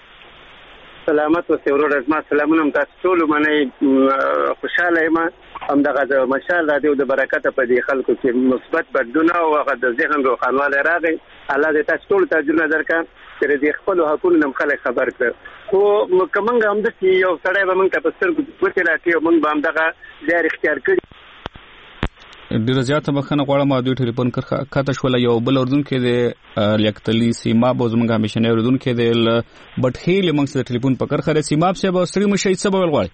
غواړي. سلامت او سرور رحمت سلامونه تاسو ټول باندې خوشاله یم هم دغه د مشال رادیو د برکت په دې خلکو کې مثبت بدلون او هغه د ذهن روښانواله راغی. الله دې تاسو ټول ته جنت درکړي چې دې خپل حقوقو نم خلک خبر کړي. خو کومنګ هم د یو سړی به موږ ته په سترګو وته راټي او موږ به هم دغه ځای اختیار کړي. ډیره زیاته مخنه غواړم دوی ټلیفون کړه کاته شول یو بل اردن کې د لیکتلی سیما به زموږه همیشه اردن کې د بټهیل موږ ټلیفون پکړ خره سیما په به سړي مشي څه بل غواړي.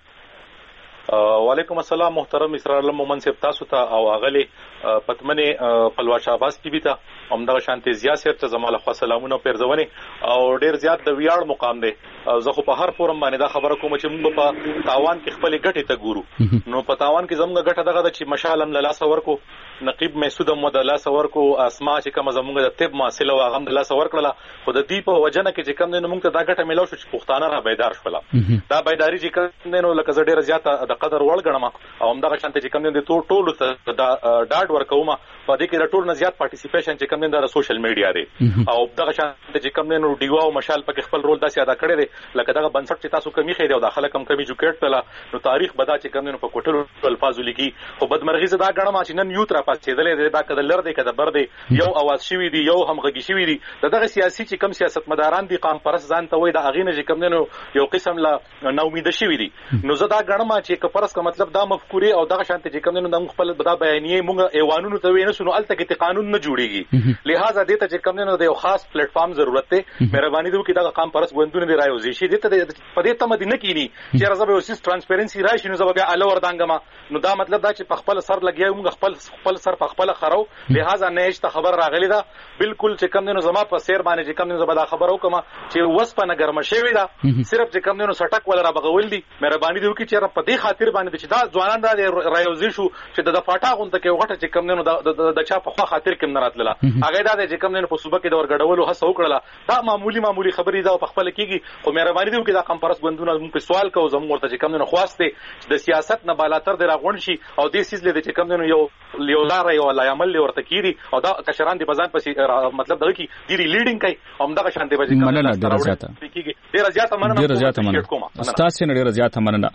وعلیکم السلام محترم اسرار الله مومن صاحب تاسو ته او اغلی پتمنه پلوا شاباس ټي وي ته همدغه شانتي زیات صاحب ته زماله خو سلامونه پیرځونی او ډیر زیات د ویاړ مقام دی. زه خو په هر فورم باندې دا خبره کوم چې موږ په تاوان کې خپل ګټه ته ګورو. نو په تاوان کې زموږ ګټه دغه چې مشالم له لاس ورکو نقيب مسعود مد له لاس ورکو اسما چې کوم زموږ د طب ماسله واغم د لاس ورکړه خو د دې په وجنه کې چې کوم نه موږ ته دا ګټه ملو شو چې پښتانه را بیدار شول. دا بیداری چې کوم نه نو لکه زه ډیر زیات د قدر وړ غنم او همدغه شانته چې کوم نه ټول ټول ته ډاډ ورکوم په دې کې د ټول نه زیات پارټیسیپیشن چې کوم نه د سوشل میډیا دی او دغه شانته چې کوم نه ډیوا او مشال پکې خپل رول داسې ادا کړی دی لکه دغه بنسټ چې تاسو کمی خېده او داخله کم کمی جوکټ پلا نو تاریخ بدا چې کوم نه په کوټل الفاظ لیکي خو بدمرغي زدا غنم چې نن یوت را پاتېدلې دا کده لر دی کده بر دی یو اواز شوی دی یو همغږی شوی دی دغه سیاسي چې کوم سیاستمداران دي قام پرس ځان ته وای د اغینه چې کوم نه یو قسم لا نو امید شوی دی نو زدا غنم چې کپرس کا مطلب دا مفکوره او دغه شانته چې کوم نه د خپل بدا بیانیه مونږ ایوانونو ته وینې سنو الته کې قانون نه جوړیږي لہذا دې ته چې کوم نه د یو خاص پلیټ فارم ضرورت دی مهرباني دوی کې دغه قام پرس غوندونه دی رايوځي شي دې ته په دې ته مدینه کینی چې راځي به اوسې ترانسپیرنسي راشي نو زبګه اله وردانګما نو دا مطلب دا چې په خپل سر لګیاو موږ خپل خپل سر په خپل خرو لہذا نهش ته خبر راغلی دا بالکل چې کوم نه زما په سیر باندې چې کوم نه زبدا خبرو کوم چې وسپنه ګرم شوی دا صرف چې کوم نه سټک ولا را بغول دي مهرباني دوی کې چې په دې خاطر باندې چې دا ځوانان دا رايوځي شو چې د فاټا غونته کې وغټه چې کوم نه د چا په خوا خاطر کوم نه راتله هغه دا چې کوم نه په صوبه کې د ورګډولو هڅه وکړه دا معمولی معمولی خبرې دا په خپل کېږي خو مهرباني دوی کې دا کم پرس غوندونه موږ په سوال کوو زموږ ورته چې کوم نه خواسته د سیاست نه بالاتر د راغون شي او د سیس لید چې کوم نه یو یو لار یو لا عمل ورته کیږي او دا کشران دي بازار پسې مطلب دغه کې ډیری لیډینګ کوي هم دغه شان دی چې مننه ډیره زیاته ډیره زیاته مننه ډیره زیاته مننه تاسو نه ډیره زیاته مننه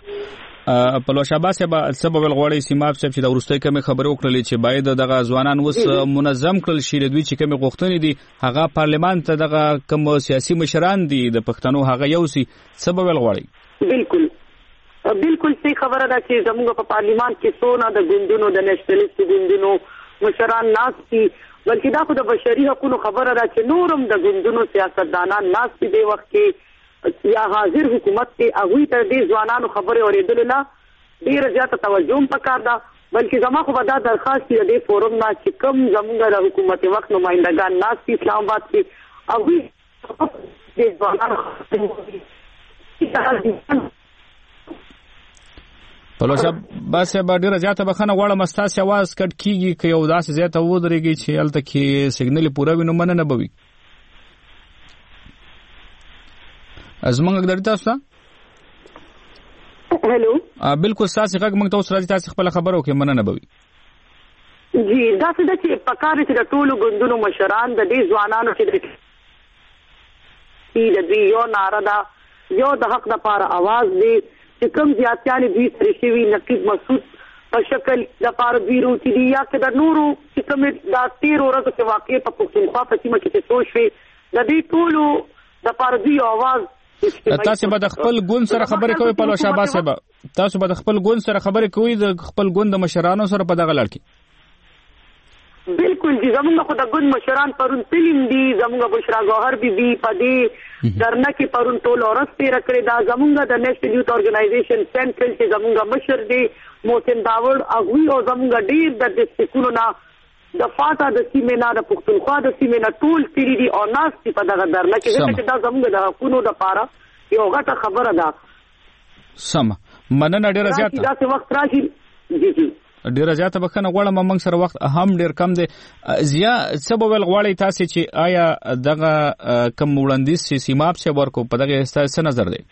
په شاباس به سبب الغوړی سیماب صاحب چې د ورستۍ کمی خبرې وکړلې چې باید دغه ځوانان وس منظم کړل شي دوی چې کمی غوښتنې دي هغه پارلمان ته دغه کوم سیاسي مشران دي د پښتنو هغه یو سي سبب الغوړی بالکل بالکل صحیح خبره ده چې زموږ په پارلمان کې څونه د ګوندونو د نېشنلیست ګوندونو مشران ناس دي بلکې دا خو د بشري حقوقو خبره ده چې نورم د ګوندونو سیاستدانان ناس دي د وخت کې یا حاضر حکومت کې هغه ته د ځوانانو خبرې اورېدل نه ډیر زیاته توجه پکار ده بلکې زما خو دا درخواست دی د فورم نه چې کوم زموږ د حکومت وخت نمائندگان ناس دي اسلام آباد کې هغه د ځوانانو پلوشه باسه به ډیره زیاته بخنه غواړم استاسي आवाज کټ کیږي که یو داسې زیاته ودرېږي چې الته کې سیګنل پوره وینم مننه بوي ازمنګ درته تاسو هلو بالکل ساسي غږ موږ تاسو راځي تاسو خپل خبرو کې مننه بوي جی دا څه د چې پکاره چې د ټولو ګوندونو مشران د دې ځوانانو چې د دې یو ناره دا یو د حق لپاره आवाज دی چې کوم زیاتیانې دوی سره شوي نقیب مسعود په شکل لپاره دوی روتي دي یا که د نورو چې کوم دا تیرو ورځو کې واقع په پښتونخوا په سیمه کې چې څه شوي د دې ټولو لپاره دوی आवाज تاسو به د خپل ګوند سره خبرې کوئ په لوشه باسه به تاسو به د خپل ګوند سره خبرې کوئ د خپل ګوند مشرانو سره په دغه لړ کې بالکل جی زمونږ خو د ګوند مشران پرون تلیم دي زمونږ بشرا ګوهر بي بي په دې درنه کې پرون ټول اورس تیر کړی دا زمونږ د نېشنل یوث اورګنایزیشن سنټرل چې زمونږ مشر دی محسن داوود اغوی او زمونږ ډیر د ډسټریکټونو نه د فاټا د سیمې نه د پښتونخوا د سیمې نه ټول تیری دي او ناس په دغه درنه کې چې دا زمونږ د حقوقو د پاره یو غټه خبره ده سم مننه ډیر زیات دا څه وخت راشي جی جی ډیر زیاته بخنه غواړم موږ سره وخت هم ډیر کم دی زیا سبب ول غواړی تاسو چې آیا دغه کم وړاندیز چې سیماب څخه ورکو په دغه ستاسو نظر دی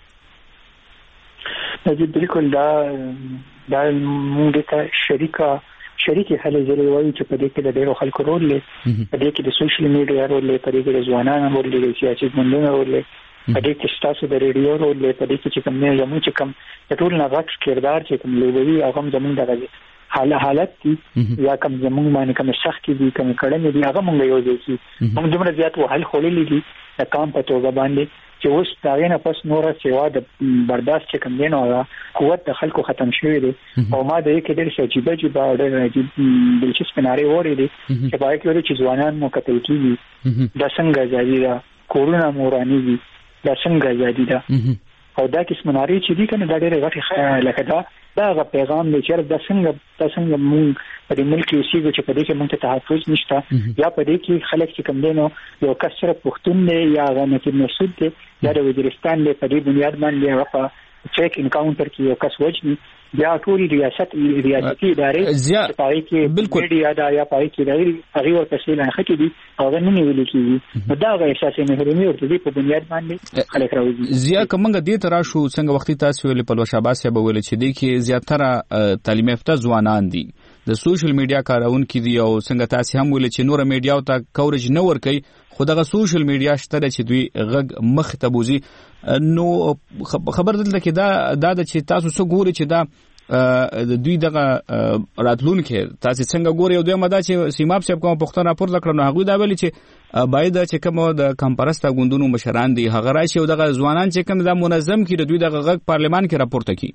جی بالکل دا دا موږ ته شریکه شریکي هلې ځلې وایي چې په دې کې د ډیرو خلکو رول لري په دې کې د سوشل میډیا رول لري په دې کې د ځوانانو رول لري سیاسي ګوندونو رول لري په دې کې تاسو د ریډیو رول لري په دې کې چې کوم نه زموږ چې کوم ټول نه غټ کردار چې کوم لوي هغه زموږ دغه حال حالت دي یا کوم زموږ باندې کوم سخت دي کوم کړنې دي هغه موږ یو ځای کې موږ دومره زیات وحل خولې دي د کام په توګه باندې چې اوس دا نه پس نوره سیوا د برداشت چې کوم دین او قوت د خلکو ختم شوی دی او ما د یو کې ډېر څه چې بجې با ډېر د چې سپناري وری دي چې پای کې ورته چې ځوانان مو قتل کیږي د څنګه ځای دا کورونا مورانی دي د څنګه ځای دا او دا کې سپناري چې دي کنه دا ډېر غټي لکه دا دا غو پیغام دی چې د څنګه د څنګه مونږ په دې ملک کې اوسېږو چې په دې کې مونږ ته تحفظ نشته یا په دې کې خلک چې کوم دینو یو کسر پښتون دی یا غنتی مسعود دی یا د وزیرستان دی په دې بنیاد باندې هغه چیک انکاونټر کې یو کس وجني بیا ټول ریاست ریاستي ادارې چې پای کې میډیا دا یا پای کې د هغه ورپسې نه خکې دي او نه نیول کېږي دا غو اساسي مهرباني ورته دی په بنیاد باندې خلک راوځي زیا کومه دې تر شو څنګه وختي تاسو ویل په لوشاباس یا به ویل چې دي کې زیاتره تعلیم یافته ځوانان دي د سوشل میډیا کارونکو دي او څنګه تاسو هم ویل چې نور میډیا او ته کوریج نه ور کوي خو دغه سوشل میډیا شته چې دوی غږ مخ ته بوزي نو خبر دلته کې دا دا چې تاسو څو ګوري چې دا د دوی دغه راتلونکو تاسو څنګه ګوري او دوی مدا چې سیماب صاحب کوم پښتون راپور لکړو نو هغه دا ویلي چې باید چې کوم د کمپرستا ګوندونو مشران دي هغه راشي او دغه ځوانان چې کوم د منظم کړي دوی دغه غږ پارلمان کې راپورته کوي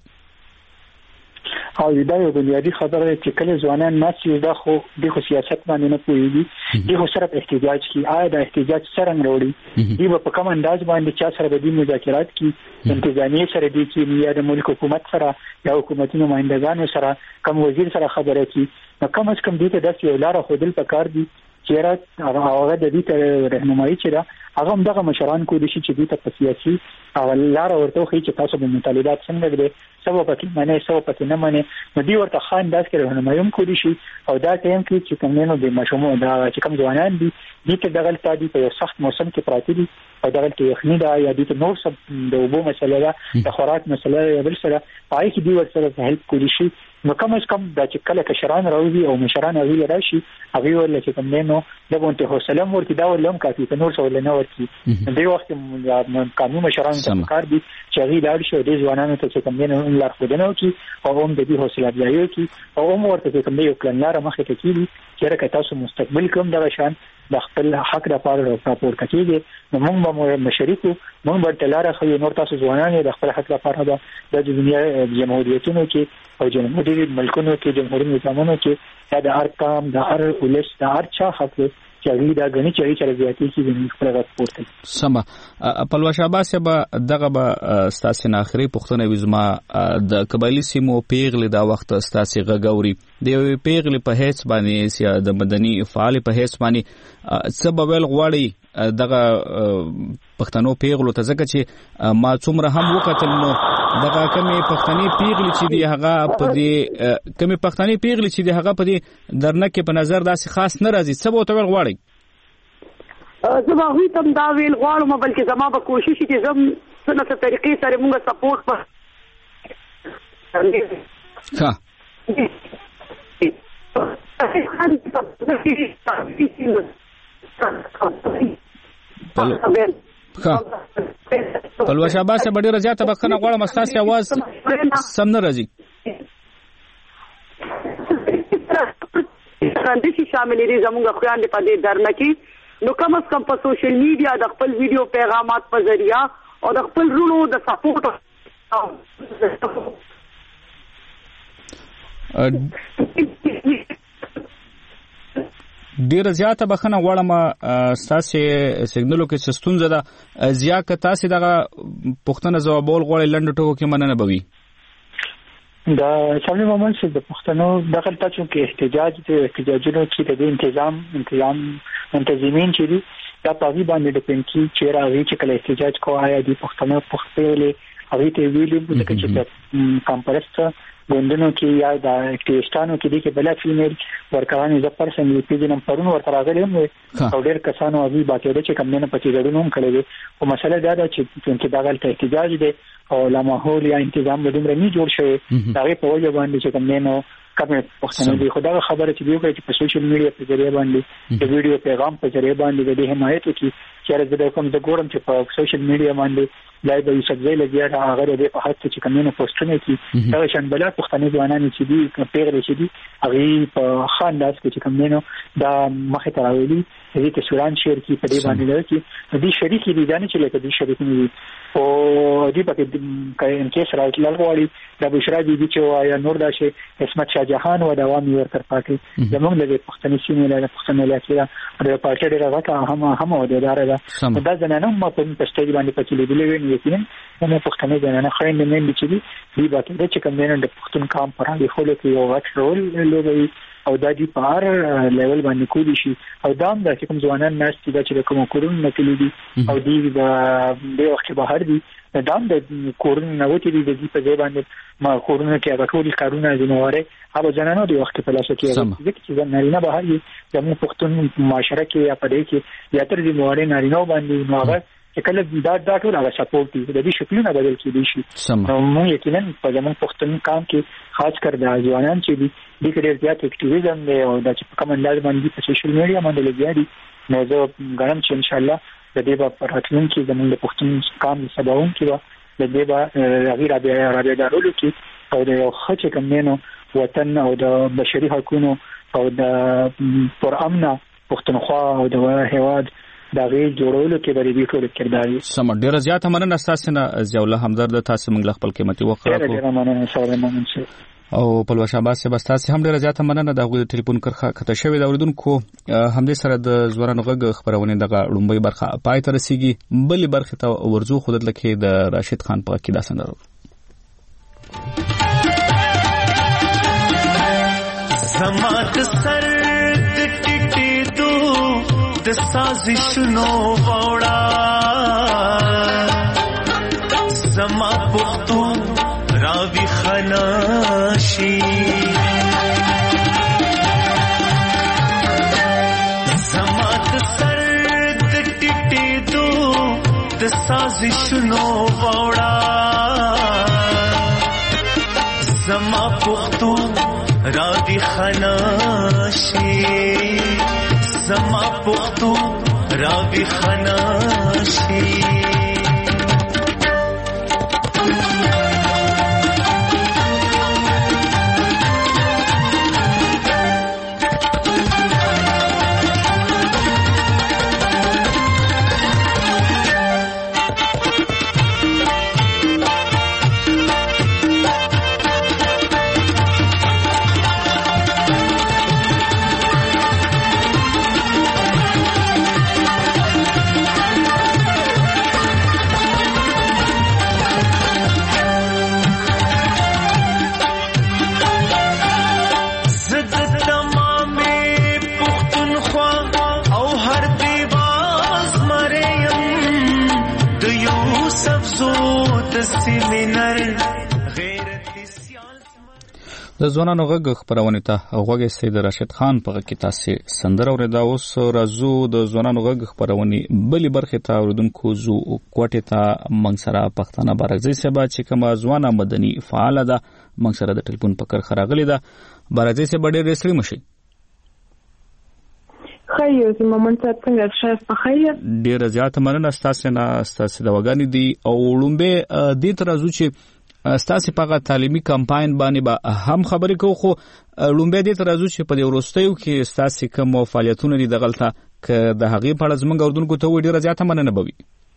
او دا یو بنیادی خبره چې کله ځوانان ناسي دا خو د سیاست باندې نه پوهیږي د صرف احتجاج کی آیا د احتجاج څنګه وروړي دی په کوم انداز باندې چې سره د دې مذاکرات کی انتظامیه سره دي چې یا د ملک حکومت سره یا حکومتي نمائندګانو سره کوم وزیر سره خبره کی نو کوم اس کوم دې ته د یو لار خودل پکار دي چې را هغه د دې ته رهنمایي چې دا هغه دغه مشران کو دي چې دې ته په سیاسي او لار ورته خو چې تاسو به مطالبات څنګه دي سبب پکې معنی سبب پکې نه معنی نو دی ورته خان داس کې رهنمایي کو دي شي او دا ټیم کې چې کوم نه د مشمو دا چې کوم ځوانان دي دې ته دغه تادي په یو سخت موسم کې پراتی دي او دغه کې یخني دا یا دې نور سب د وبو مسله ده د خوراک مسله یا بل سره پای کې دی ورسره هیلپ کولی شي نو کوم اس کوم د چې کله کشران راوځي او مشران راوځي راشي هغه ول چې کوم نه دغه ته حوصله ورته دا ولوم کافي په نور څه ول نه ورتي دې وخت قانون مشران ته کار دي چې هغه لاړ شي د ځوانانو ته چې کوم نه لار خودنه وکي او هم د دې حوصله ځایو کی او هم ورته کوم یو پلان لاره مخه ته کیږي چې راکې تاسو مستقبل کوم دغه شان د خپل حق لپاره راپور کوي نو موږ به مشرکو موږ به تلاره خو نور تاسو ځوانان د خپل حق لپاره د دنیا جمهوریتونو کې او جمهوریت ملکونو کې جمهوریت نظامونو کې د ارقام د ار ولس د ارچا حق چې دا غني چې چې زیاتې کې د خپل راپور کوي سم په لوشاباس به دغه به ستاسو نه اخري پښتنه وزما د قبایلی سیمو پیغلې دا وخت ستاسو غغوري د پیغلې په هیڅ باندې سیا د مدني فعال په هیڅ باندې سبب ول غواړي دغه پښتنو پیغلو ته ځکه چې ما څومره هم وکتل نو دغه کمی پښتني پیغلي چې دی هغه په دې کمی پښتني پیغلي چې دی هغه په دې درنه کې په نظر داسې خاص نه راځي څه به تول غواړي زه به هغوی ته دا ویل غواړم بلکې زما به کوشش چې زه څه نه څه طریقې سره مونږ سپورټ په ښه پلوه شاباس به ډېره زیاته بخښنه غواړم ستاسې اواز سم نه راځي خندشي شاملې دي زموږ خویندې په دې درنه کې نو کم از کم په سوشل میډیا د خپل ویډیو پیغامات په ذریعہ او د خپل رونو د سپورټ ډیره زیاته بخښنه غواړم ستاسې سیګنالو کې څه ستونزه ده ضیا که تاسې دغه پوښتنه ځوابول غواړئ لنډو ټکو کې مننه به وي دا سامي محمد چې د پښتنو دغه تاسو کې احتجاج د احتجاجونو کې د تنظیم تنظیم منتظمین چې دي دا په وی باندې د پنځه چې راوي چې کله احتجاج کوي د پښتنو پښتنې هغه ته ویلي بده چې د کمپرست بوندونو کې یا د اکټیویسټانو کې دي چې بل فیمیل ورکرانې د پرسنل پیجنم پرون ورته راغلي او ډېر کسانو هغه باقاعده چې کم نه پاتې غړونو هم کړی او مسله دا ده چې چې دا غلط احتجاج دي او لا ماحول یا تنظیم د دومره نه جوړ شوی دا په وجه باندې چې کم نه کومه پښتنو دي خدای خبره چې دیو کوي چې په سوشل میډیا په ذریعہ باندې د ویډیو پیغام په ذریعہ باندې د حمایت وکړي چې راځي کوم د ګورم چې په سوشل میډیا باندې لای به یوسف زیل بیا هغه د په حق چې کمینه پوسټونه کوي دا شان بل پښتني ځوانان چې دي پیغلې چې دي هغه په خانداس کې چې کمینه دا مخه تراویلي دې ته سوران شیر کې په دې باندې لکه دې شریکي دي ځان چې لکه دې شریک نه دي او دې په کاین کې سره اطلاع غواړي د بشرا دي چې وايي نور داشه اسمت شاه جهان او دوامي ورتر پاتې زمونږ د پښتني سیمې له پښتنو لکه د پارټي ډیره راکا هم هم او د ادارې دا ځنانه ما په پښتو باندې پاتې لیدلې ویني یقینا نو پښتني ځنانه خاين نه مې چې دي دې باندې چې کوم نه د پښتون کام پر هغه خو له یو غټ رول لوبي او دا دې په هر لیول باندې کولی شي او دا هم د کوم ځوانان ناشتي دا چې کوم کورون نکلي دي او دې د دې وخت بهر دي دا هم د کورون نوتی دي د دې په ځای باندې ما کورونه کې هغه ټول کارونه جنواره هغه جنانو د وخت په لاس کې ځکه چې نارینه بهر دي زموږ پښتون معاشره کې یا په دې کې یا تر دې موارد نارینه باندې نو هغه کله دا دا ټول هغه سپورټ دي د دې شکلونه بدل کېدي شي نو موږ یقینا په زموږ پښتون کام کې خاص کر د ځوانان چې دي د ډېر زیات اکټیویزم دی او د چې کوم انداز باندې په سوشل میډیا باندې لګیا دي نو زه غواړم چې ان شاء الله د دې په راتلونکي کې زموږ پښتون کام سباون کې د دې په غیر رابطه دارولو کې او د یو خچ کمنو وطن او د بشري حقوقو او د پر امن پښتونخوا او د هیواد دا غي جوړولو کې بری دي ټول کردار سم ډیره زیاته مننه تاسو نه ضیاءالله همدرد تاسو موږ خپل قیمتي وخت راکړو ډیره مننه سلام مننه او پلوه شاباس سبستاسي هم ډیره زیاته مننه د غوډ ټلیفون کرخه کته شوی دا اوریدونکو همدې سره د زورانو غږ خبرونه دغه لومبي برخه پای تر رسیدي بلې برخه ته ورزو خودت لکه د راشد خان په کې داسنه زمات سر ټټې دو د سازش نو وړا زما پختو راوی خناشي زمات سر ټټې دو د سازش نو وړا زما پختو راوی خناشي زما پختو راوی خناشي د ځوانانو غږ خبرونه ته غوږی سید راشد خان په کې تاسو سندره اوریدا. اوس راځو د ځوانانو غږ خبرونه بلې برخه ته اوردونکو زو کوټه ته منصره پښتانه بارغزي سبا چې کومه ځوانه مدني فعال ده منصره د ټلیفون پکړ خراغلی ده. بارغزي سبا ډېر رسري مشي خیر زما منصب څنګه شاف په خیر ډېر زیات مننه تاسو نه تاسو د وګانی دي او لومبه د تر راځو چې ستاسو په تعلیمي کمپاین باندې به هم خبرې کوو خو لومبه دې تر راځو چې په دې ورستیو کې ستاسو کوم فعالیتونه دي دغلطه ک د هغې په اړه زموږ اردوونکو ته ډیره زیاته مننه بوي.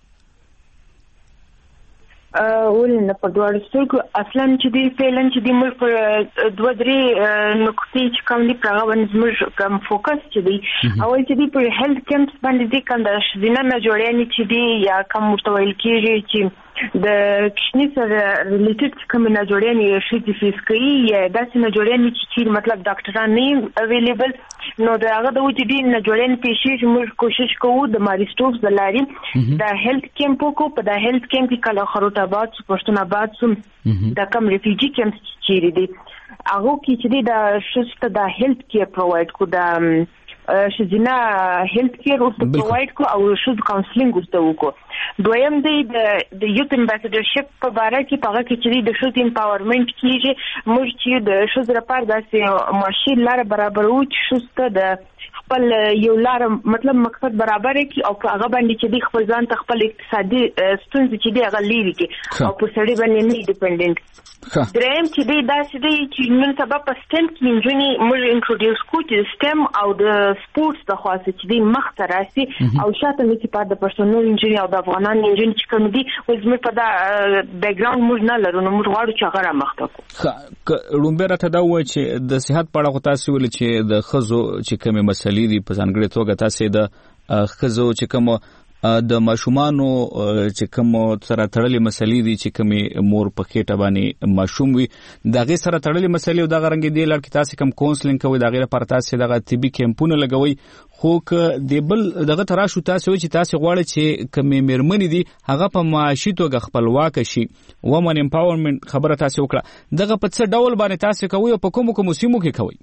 ولنه په دوه سترګو اصلا چې دی فعلن چې دی ملک دوه درې نقطې چې کوم دي هغه باندې زموږ کوم فوکس چې دی اول چې دی په هیلث کمپس باندې دی کوم د شزینه نه جوړېنې چې دی یا کوم متویل کېږي چې د کشنی سره ریلیټډ کوم نه جوړېنې شي فیس کوي یا داسې نه جوړېنې چې مطلب ډاکټران نه اویلیبل نو دا هغه د وجودي نه جوړېنې پیشي موږ کوشش کوو د ماریسټوف د لاري د هیلث کمپ کو په د هیلث کمپ کې کله خروټ آباد پښتون آباد سم د کم ریفیوجی کمپ چیرې دي هغه کې چې د شسته د هیلث کیر پروواید کو د شزینه هیلث کیر او پروواید کو او شوز کاونسلینګ ورته وکړو. دویم دی د یوت امباسډرشپ په اړه کې په هغه کې چې د شوز امپاورمنت کیږي موږ چې د شوز لپاره داسې ماشین لار برابرو چې شوز ته د خپل یو لار مطلب مقصد برابر کی او هغه باندې چې د خپل ځان ته خپل اقتصادي ستونزې چې دی هغه لري کی او په سړي باندې نه ډیپندنت. دریم چې دی داسې دی چې نن سبا په سټم کې انجینری موږ انټروډیوس کوو چې سټم او د سپورتس د خاصه چې دی مخ ته راسي او شاته مې چې په د پرسونل انجینری او د افغانان انجینری چې کوم دي ولزمه په دا بیک ګراوند موږ نه لرو نو موږ غواړو چې هغه مخ ته کو لومبه راته دا و چې د صحت په اړه تاسو ول چې د خزو چې کومه مسلې دي په ځانګړي توګه تاسو د خزو چې کوم د ماشومانو چې کوم سره تړلې مسلې دي چې کومې مور په خېټه باندې ماشوم وي دغه سره تړلې مسلې او دغه رنګ دی لړ کې تاسو کوم کونسلینګ کوي دغه لپاره تاسو دغه طبي کیمپونه لګوي خو ک د بل دغه تراشو تاسو چې تاسو غواړئ چې کومې مېرمنې دي هغه په معاشي توګه خپلواک شي وومن امپاورمنت خبره تاسو وکړه دغه په څه ډول باندې تاسو کوي او په کوم کوم سیمو کې کوي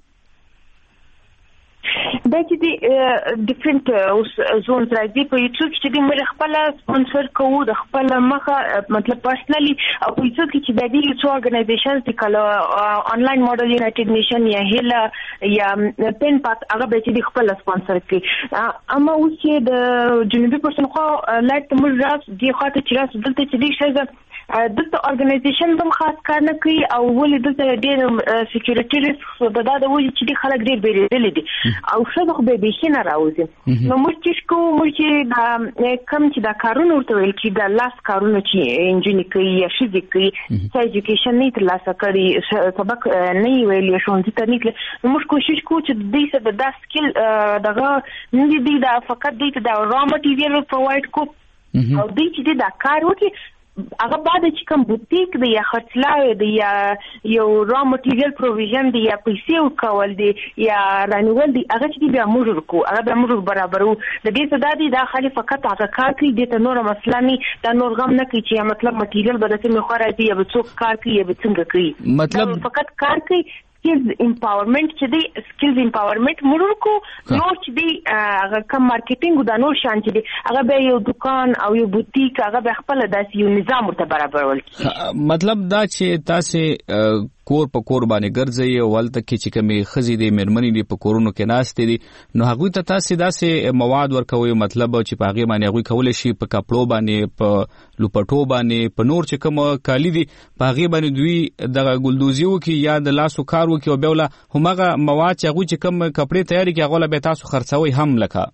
دا چې دی ډیفرنٹ زونز راځي په یوټیوب چې دی موږ خپل سپانسر کوو د خپل مخه مطلب پرسنلی او په یوټیوب کې چې د دې یو اورګنایزیشن چې کله آنلاین ماډل یونایټډ نیشن یا هیلا یا پن پات هغه به چې خپل سپانسر کوي اما اوس چې د جنوبي پښتونخوا لایټ موږ راځي د خاطر چې راځي دلته چې دی شزه دلته اورګنایزیشن هم خاص کار نه کوي او ولې دلته ډېر سکیورټي ریسک د دا د وجې چې خلک ډېر بیریدل دي او څه خو به به نه راوځي نو موږ چې کوو موږ چې دا کم چې دا کارونه ورته ویل چې دا لاس کارونه چې انجینری کوي یا شي کوي چې ایجوکیشن نه تر لاسه کړي سبق نه ویل شو چې نه نو موږ کوشش کوو چې دې څه د دا سکل دغه نه دي دا فقط دې دا را مټیریال پروواید کو او دې چې دا کار وکړي هغه بعد چې کوم بوتیک دی یا خرڅلاوي دی یا یو را مټیریل پروویژن دی یا پیسې ورکول دی یا رانیول دی هغه چې بیا موږ ورکو هغه به موږ برابرو د دې څه د دې دا خالي فقط هغه کار کوي د نور مسلماني د نور غم نه کوي چې مطلب مټیریل به د څه مخه راځي یا به څوک کار کوي یا به څنګه کوي مطلب فقط کار کوي سکلز امپاورمنت چې دی سکلز امپاورمنت مرکو نور چې دی هغه کم مارکیټینګ د نور شان چې دی هغه به یو دکان او یو بوتیک هغه به خپل داسې یو نظام ورته برابرول مطلب دا چې تاسو کور په کور باندې ګرځي او ولته کې چې کمی خزي دي مېرمنې دي په کورونو کې ناشته دي نو هغه ته تاسو داسې مواد ورکوي مطلب چې په هغه باندې هغه کول شي په کپړو باندې په لوپټو باندې په نور چې کوم کالی دي په هغه باندې دوی د ګلدوزیو کې یا د لاسو کارو کې او بوله همغه مواد چې هغه چې کوم کپړې تیاری کې هغه به تاسو خرڅوي هم لکه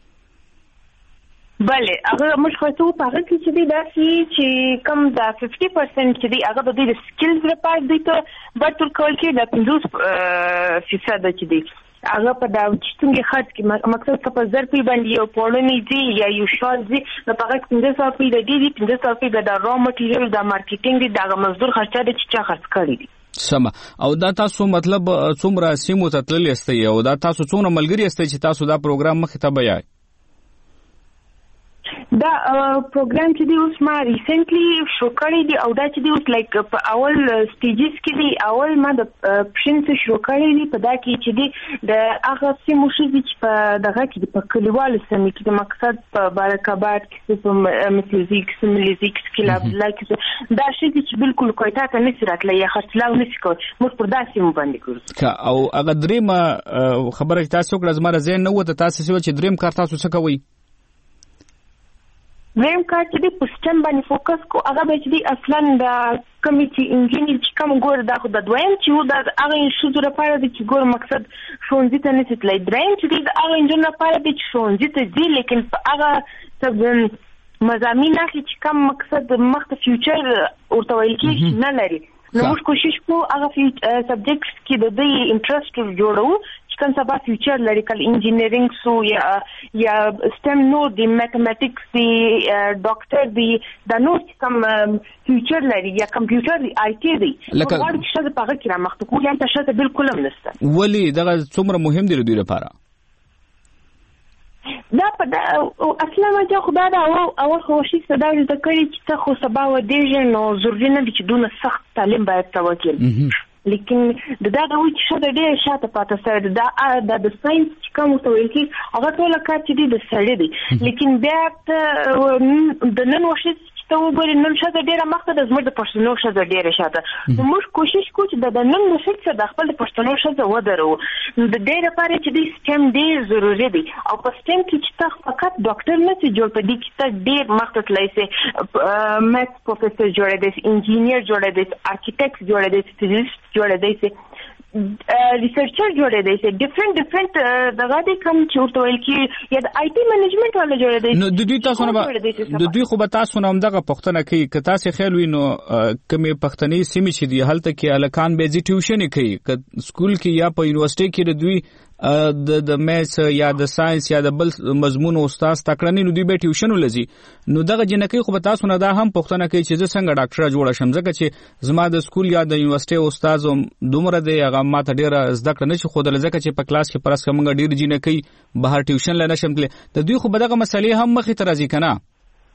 بله هغه موږ خاصو په هغه کې چې دی داسې چې کم دا پنځه پرسنټ چې دی هغه د دې سکلز لپاره دی ته برتل کول کې د پنځوس فیصد چې دی هغه په دا چې څنګه خرڅ کې مقصد په ظرفي باندې یو پولنی دی یا یو شال دی نو په هغه پنځه سوه پیډ دی دی پنځه سوه پیډ د را مټیریل د مارکیټینګ دی د مزدور خرچه دی چې چا خرڅ کړی دی سم او دا تاسو مطلب څومره سیمو ته تللی استئ او دا تاسو څومره ملګری استئ چې تاسو دا پروګرام مخ ته بیاي دا پروګرام چې دی اوس ما ریسنټلی شو کړی دی او دا چې دی اوس لایک په اول سټیجز کې دی اول ما د پشنس شو کړی دی په دا کې چې دی د هغه سیمو چې په دغه کې په کلیوالو سیمو کې د مقصد په برکابات کې په مسلزیک سملیزیک کې لا لکه دا شی چې بالکل کویتا ته نشي راتلی یا خرڅلاو نشي کوي موږ پر داسې مو باندې کوو او هغه دریم خبره تاسو کړه زما زین نو ته تاسو چې دریم کار تاسو څه کوي دریم کار چې د پوسټم باندې فوکس کو هغه به چې اصلا د کمیټي انجینیر چې کوم ګور دا خو د دویم چې د هغه شوزو لپاره د چې ګور مقصد ښوونځي ته نشي تللی دریم چې د هغه انجینیر لپاره د ښوونځي ته ځي لیکن په هغه مضامین چې کوم مقصد مخته فیوچر ورته ویل کېږي نه لري نو موږ کوشش کوو هغه سبجیکټس کې د دې انټرست جوړو چې کوم سبا فیوچر لري کله انجینیرینګ سو یا یا سټم نو د میتھمیټکس دی ډاکټر دی د نو کوم فیوچر لري یا کمپیوټر دی آی ټی دی لکه ورته څه په هغه کې را مخته کوو یا تاسو ته بالکل هم نشته ولی دغه څومره مهم دی دوی لپاره دا په اصلا ما چې خدای دا او او خوشي صدا د کړي چې ته خو سبا و دیږي نو ضروري نه دي چې دونه سخت تعلیم باید توکل لیکن د دا د وچ شته ډېر شاته پاتې سره دا د ساينس چې کوم څه ویل کی هغه ټول کار چې دي د سړی دي لیکن بیا د نن وخت ته وګورئ نن شته ډېر مخته د زموږ د پښتنو شته ډېر شاته نو موږ کوشش کوو چې د نن نسل څخه د خپل پښتنو شته ودرو د ډېر لپاره چې د سټم ډېر ضروري دي او په سټم کې چې ته فقط ډاکټر نه سي جوړ پدې کې ته ډېر مخته تلای سي میث پروفیسور جوړ دی انجینیر جوړ دی آرکیټیکټ جوړ دی فزیست جوړ دی سي ریسرچر جوړ دی سي ډیفرنٹ ډیفرنٹ دغه د کوم چې ورته ویل کی یا د آی ټي منیجمنت ولا جوړ دی نو د دوی تاسو نه د دوی خو به تاسو نه همدغه پښتنه کوي که تاسو خیال وینو کمی پښتني سیمې چې دی هلته کې الکان به زی ټیوشن کوي که سکول کې یا په یونیورسيټي کې د دوی د د میث یا د ساينس یا د بل مضمون استاد تکړنی نو دوی به ټیوشن ولزي نو دغه جنکی خو به تاسو نه دا هم پښتنه کوي چې زه څنګه ډاکټر جوړ شم ځکه چې زما د سکول یا د یونیورسيټي استاد دومره دی هغه ماته ډیره زده کړه نشي خو د ځکه چې په کلاس کې پرس کومه ډیر جنکی بهر ټیوشن لنه شم تل د دوی خو به دغه مسلې هم مخې ته راځي کنه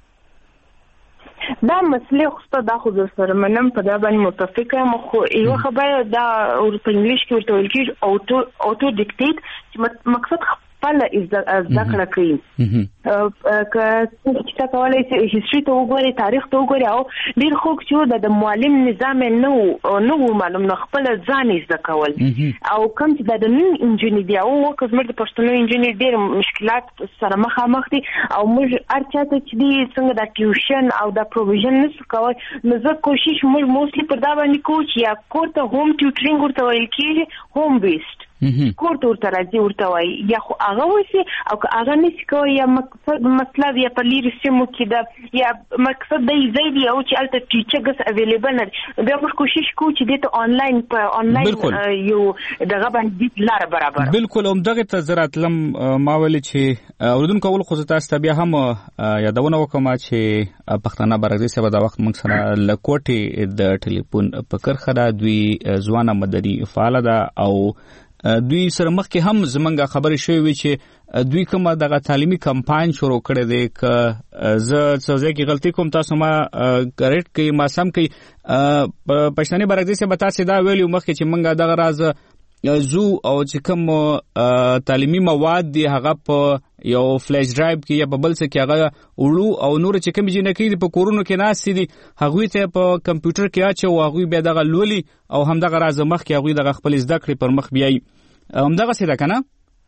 دا مسلې خو دا خو د سره منم په دا باندې متفقه م خو یو خبره دا او په انګلیش کې ورته ویل کېږي اوټو اوټو ډیکټیټ چې مقصد خپل ذکر کوي که چې تاسو ولې هیستوري ته وګورئ تاریخ ته وګورئ او ډیر خو چې د معلم نظام نو نو معلوم نه خپل ځان زده کول او کوم چې د نن انجینیر دی او کوم د پښتنو انجینیر ډیر مشکلات سره مخامخ دي او موږ ارچاته چې دی څنګه د ټیوشن او د پروویژن نس کوي نو زه کوشش موږ موستلی پر دا باندې کوو چې یا کوته هوم ټیوټرینګ ورته ویل کېږي هوم بیسډ کور ته ورته راځي ورته وایي یا خو هغه وسي او که هغه نشي کوي یا مقصد مطلب یا په لیري سیمو کې ده یا مقصد دی ځای دی او چې هلته ټیچرګس اویلیبل نه بیا موږ کوشش کوو چې دې ته آنلاین په آنلاین یو دغه باندې لاره برابر بالکل همدغه ته زه راتلم ما ویلې چې اردوونکو اول خو تاسو ته بیا هم یادونه وکړم چې پښتانه برګدي سبا د وخت موږ سره له کوټې د ټلیفون په کرخه دا دوی ځوانه مدني فعال ده او دوی سره مخکې هم زمونږه خبرې شوې وي چې دوی کومه دغه تعلیمي کمپاین شروع کړی دی که زه څه ځای کې غلطي کوم تاسو ما کریکټ کوي ما سم کوي پښتني برګدي سه به تاسو دا ویلي مخکې چې مونږه دغه راز زو او چې کوم تعلیمي مواد دی هغه په یو فلیش ډرایو کې یا په بل څه کې هغه وړو او نور چې کوم جنکی دی په کورونو کې ناس دي هغه ته په کمپیوټر کې اچو هغه به دغه لولي او هم دغه راز مخ کې هغه دغه خپل زده کړې پر مخ بیاي هم دغه څه ده کنه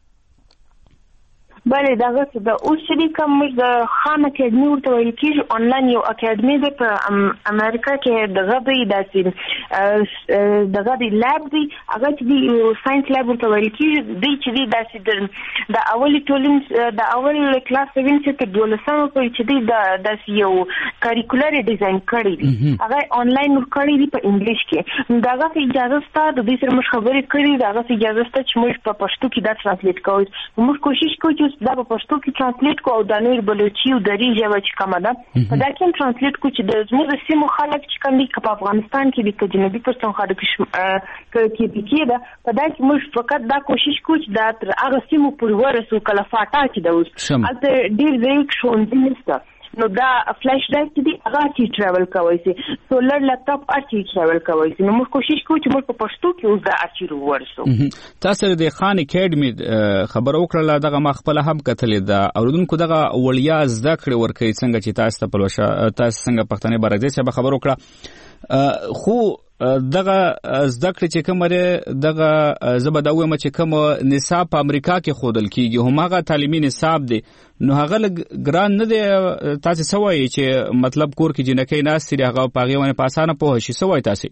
بله دغه څه د اوس چې کوم د خان اکیډمي ورته ویل کېږي آنلاین یو اکیډمي ده په امریکا کې دغه دی داسې دغه دی لاب دی هغه چې دی ساينس لاب ورته ویل کېږي دی چې دی داسې د اولي ټولنې د اول کلاس سیون چې تر دولسمه پورې چې دی داسې یو کریکولر ډیزاین کړی دی هغه آنلاین کړی دی په انګلیش کې دغه اجازه سته د دې سره موږ خبرې کړې دغه اجازه سته چې موږ په پښتو کې دا ترانسلیټ کوو موږ کوشش کوو چې دا په پښتو کې ترانسلیټ کو او د نور بلوچي او دری ژبه چې کومه ده په دا کې ترانسلیټ کو چې د زموږ سیمو خلک چې کوم دي په افغانستان کې د جنوبي پښتون خلک کې کې ده په دا کې موږ فقط دا کوشش کوو چې دا تر هغه سیمو پورې ورسو کله فاټا چې ده اوس هلته ډېر ځای ښوونځي نشته نو دا فلاش ډرایو دی هغه چې ټریول کوي سي سولر لپټاپ اچي ټریول کوي سي نو موږ کوشش کوو چې موږ په پښتو کې اوس دا اچي ورسو تاسو د خان اکیډمي خبر وکړه دغه ما خپل هم کتلې دا اوردونکو دغه وړیا زده کړې ورکوي څنګه چې تاسو ته پلوشه تاسو څنګه پښتني بارکزی څخه خبر وکړه خو دغه زده کړې چې کوم لري دغه زبده وایم چې کوم نصاب په امریکا کې خودل کیږي هماغه تعلیمي نصاب دی نو هغه ګران نه دی تاسو سوای چې مطلب کور کې جنکې ناس سری هغه پاغي ونه پاسانه په شي سوای تاسو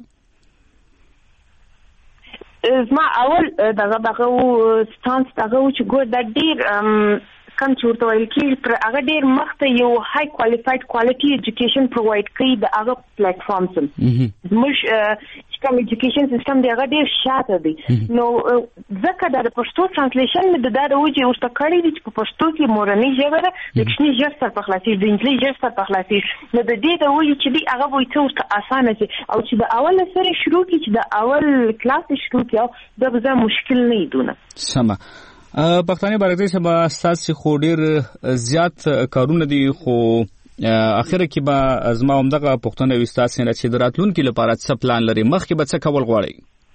زما اول دغه دغه ستانس دغه چې ګور د ډیر کم چورته ویل کې پر هغه ډیر مخته یو های کوالیفاید کوالټي ایجوکیشن پرووایډ کوي د هغه پلیټ فارمز زموږ چې کوم ایجوکیشن سیستم دی هغه ډیر شاته دی نو ځکه د پښتو ترانسلیشن مې د دا وجه اوسه کړی دی چې په پښتو کې مورنۍ ژبه ده لکشنی ژبه سره په خلاصي د انګلیسي ژبه سره په خلاصي نو د دې د وجه چې دی هغه وایي څه اسانه شي او چې د اول سره شروع کی چې د اول کلاس شروع کیو دا به مشکل نه دونه سم پښتني بارکزی سبا اساس خو ډیر زیات کارونه دي خو اخر کې به ازما همدغه پښتنه وستاس نه چې دراتلونکو لپاره څه پلان لري مخکې به څه کول غواړي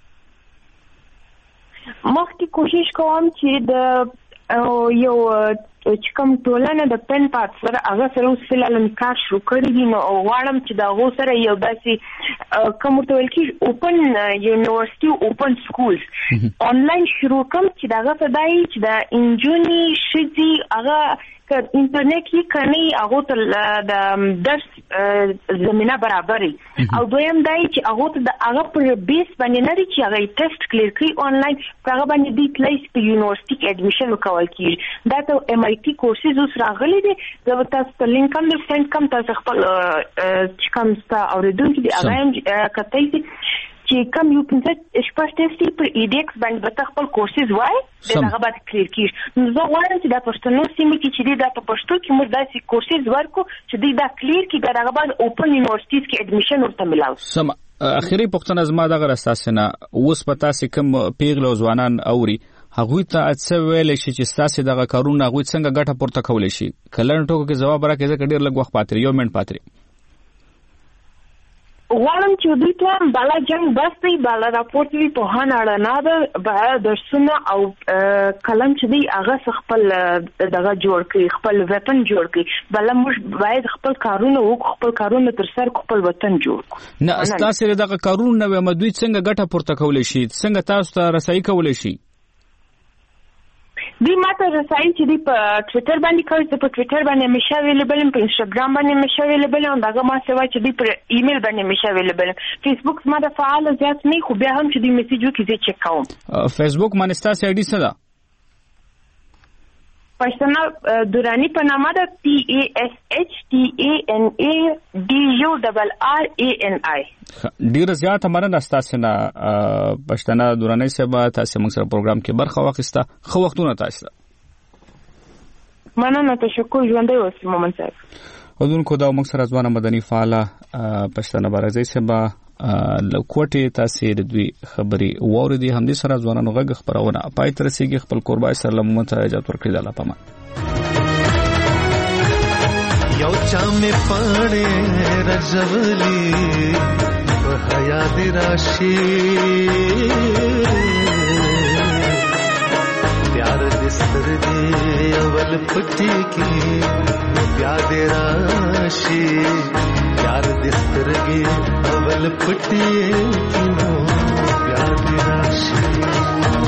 مخکې کوشش کوم چې د یو چې کوم ټولنه د پن پات سره هغه سره اوس فلال کار شروع کړی دي نو غواړم چې دا غو سره یو داسې کوم ته ویل کې اوپن یونیورسيټي اوپن سکولز آنلاین شروع کوم چې دا غته دای چې دا انجونی شذي هغه که انټرنیټ کې کني هغه ته د درس زمينه برابرې او دویم دای چې هغه ته د هغه پر بیس باندې نه دي چې هغه ټیسټ کلیر کړي آنلاین هغه باندې د پلیس په یونیورسيټي کې اډمیشن وکول کیږي دا ته ایم آی ټي کورسز اوس راغلي دي زه تاسو ته لینک هم درسم کوم تاسو خپل چې کوم تاسو اوریدونکو دي هغه کتای شي چې کوم یو پنځه شپږ ټیسټي پر ایډکس باندې به خپل کورسز وای دغه بعد کلیر کیږي نو زه غواړم چې د پښتنو سیمه کې چې د پښتو کې موږ داسې کورسز ورکو چې دا کلیر کیږي دغه بعد اوپن یونیورسيټیز کې اډمیشن ورته ملاو سم اخیری پښتنه زما دغه راستاسنه اوس پتا سي کوم پیغلو ځوانان اوري هغه ته څه ویل شي چې تاسو دغه کارونه هغه څنګه ګټه پورته کولای شي کلن ټکو کې جواب راکړي ځکه ډیر لږ وخت پاتې یو منټ پاتې غواړم چې دوی ته بالا جنگ بسې بالا راپورټ وی په هان اړه نه به درسونه او کلم چې دی هغه خپل دغه جوړ کړي خپل وطن جوړ کړي بالا موږ باید خپل کارونه او خپل کارونه تر سر خپل وطن جوړ نه تاسو دغه کارونه نو مدوي څنګه ګټه پورته کولای شي څنګه تاسو ته رسایي کولای شي دی ماته رسایي چې دی په ټوئیټر باندې کوي چې په ټوئیټر باندې مشه اویلیبل په انستګرام باندې مشه اویلیبل او دغه ما سوا چې دی پر ایمیل باندې مشه اویلیبل فیسبوک ما د فعال زیات نه خو بیا هم چې دی میسج وکړي چې چک کوم فیسبوک باندې تاسو آی ډی څه ده پښتنه دورانی په نامه ده پی ای اس ایچ ټی ای ان ای ډی یو ډبل آر ای ان آی ډیر زیات مننه تاسو نه پښتنه دورانی سبا تاسو موږ سره پروګرام کې برخه واخیسته خو وختونه تاسو مننه تشکر ژوندۍ اوسئ مومن صاحب ودونکو دا موږ سره ځوانه مدني فعاله پښتنه بارکزی سبا لکوټي تاسو د دوی خبري ووردي هم دي سره ځوانانو غږ خبرونه پای تر سیږي خپل قربای سره لمون ته اجازه ورکړي الله پامان یو چا مې پړې رجولي په حیا دي راشي پیار دې سترګې اول پټي کې پیار دې راشي پیار دې سترګې اول پټي کې نو پیار دې راشي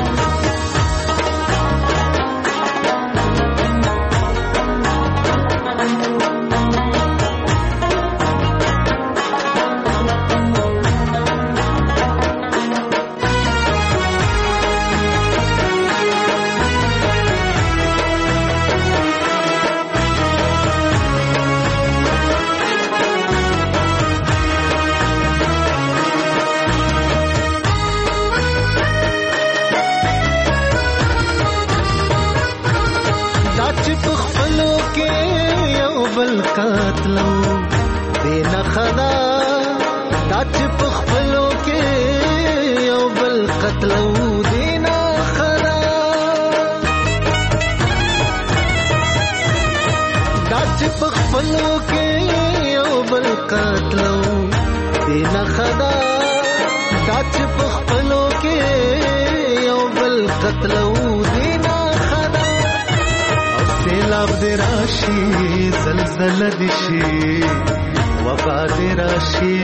قتلو دین خدا دا چې په خپلو کې یو بل قتلو دین خدا دا چې په خپلو کې یو بل قتلو دین خدا دا چې په خپلو کې یو بل قتلو دین خدا او سیلاب دې راشي زلزلہ دې شي وبا دې راشي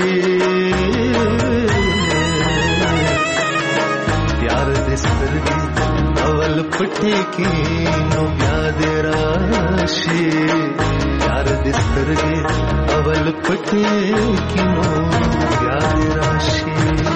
پیار دې سترګې اول پټې کې نو بیا دې راشي پیار دې سترګې اول پټې کې نو بیا دې راشي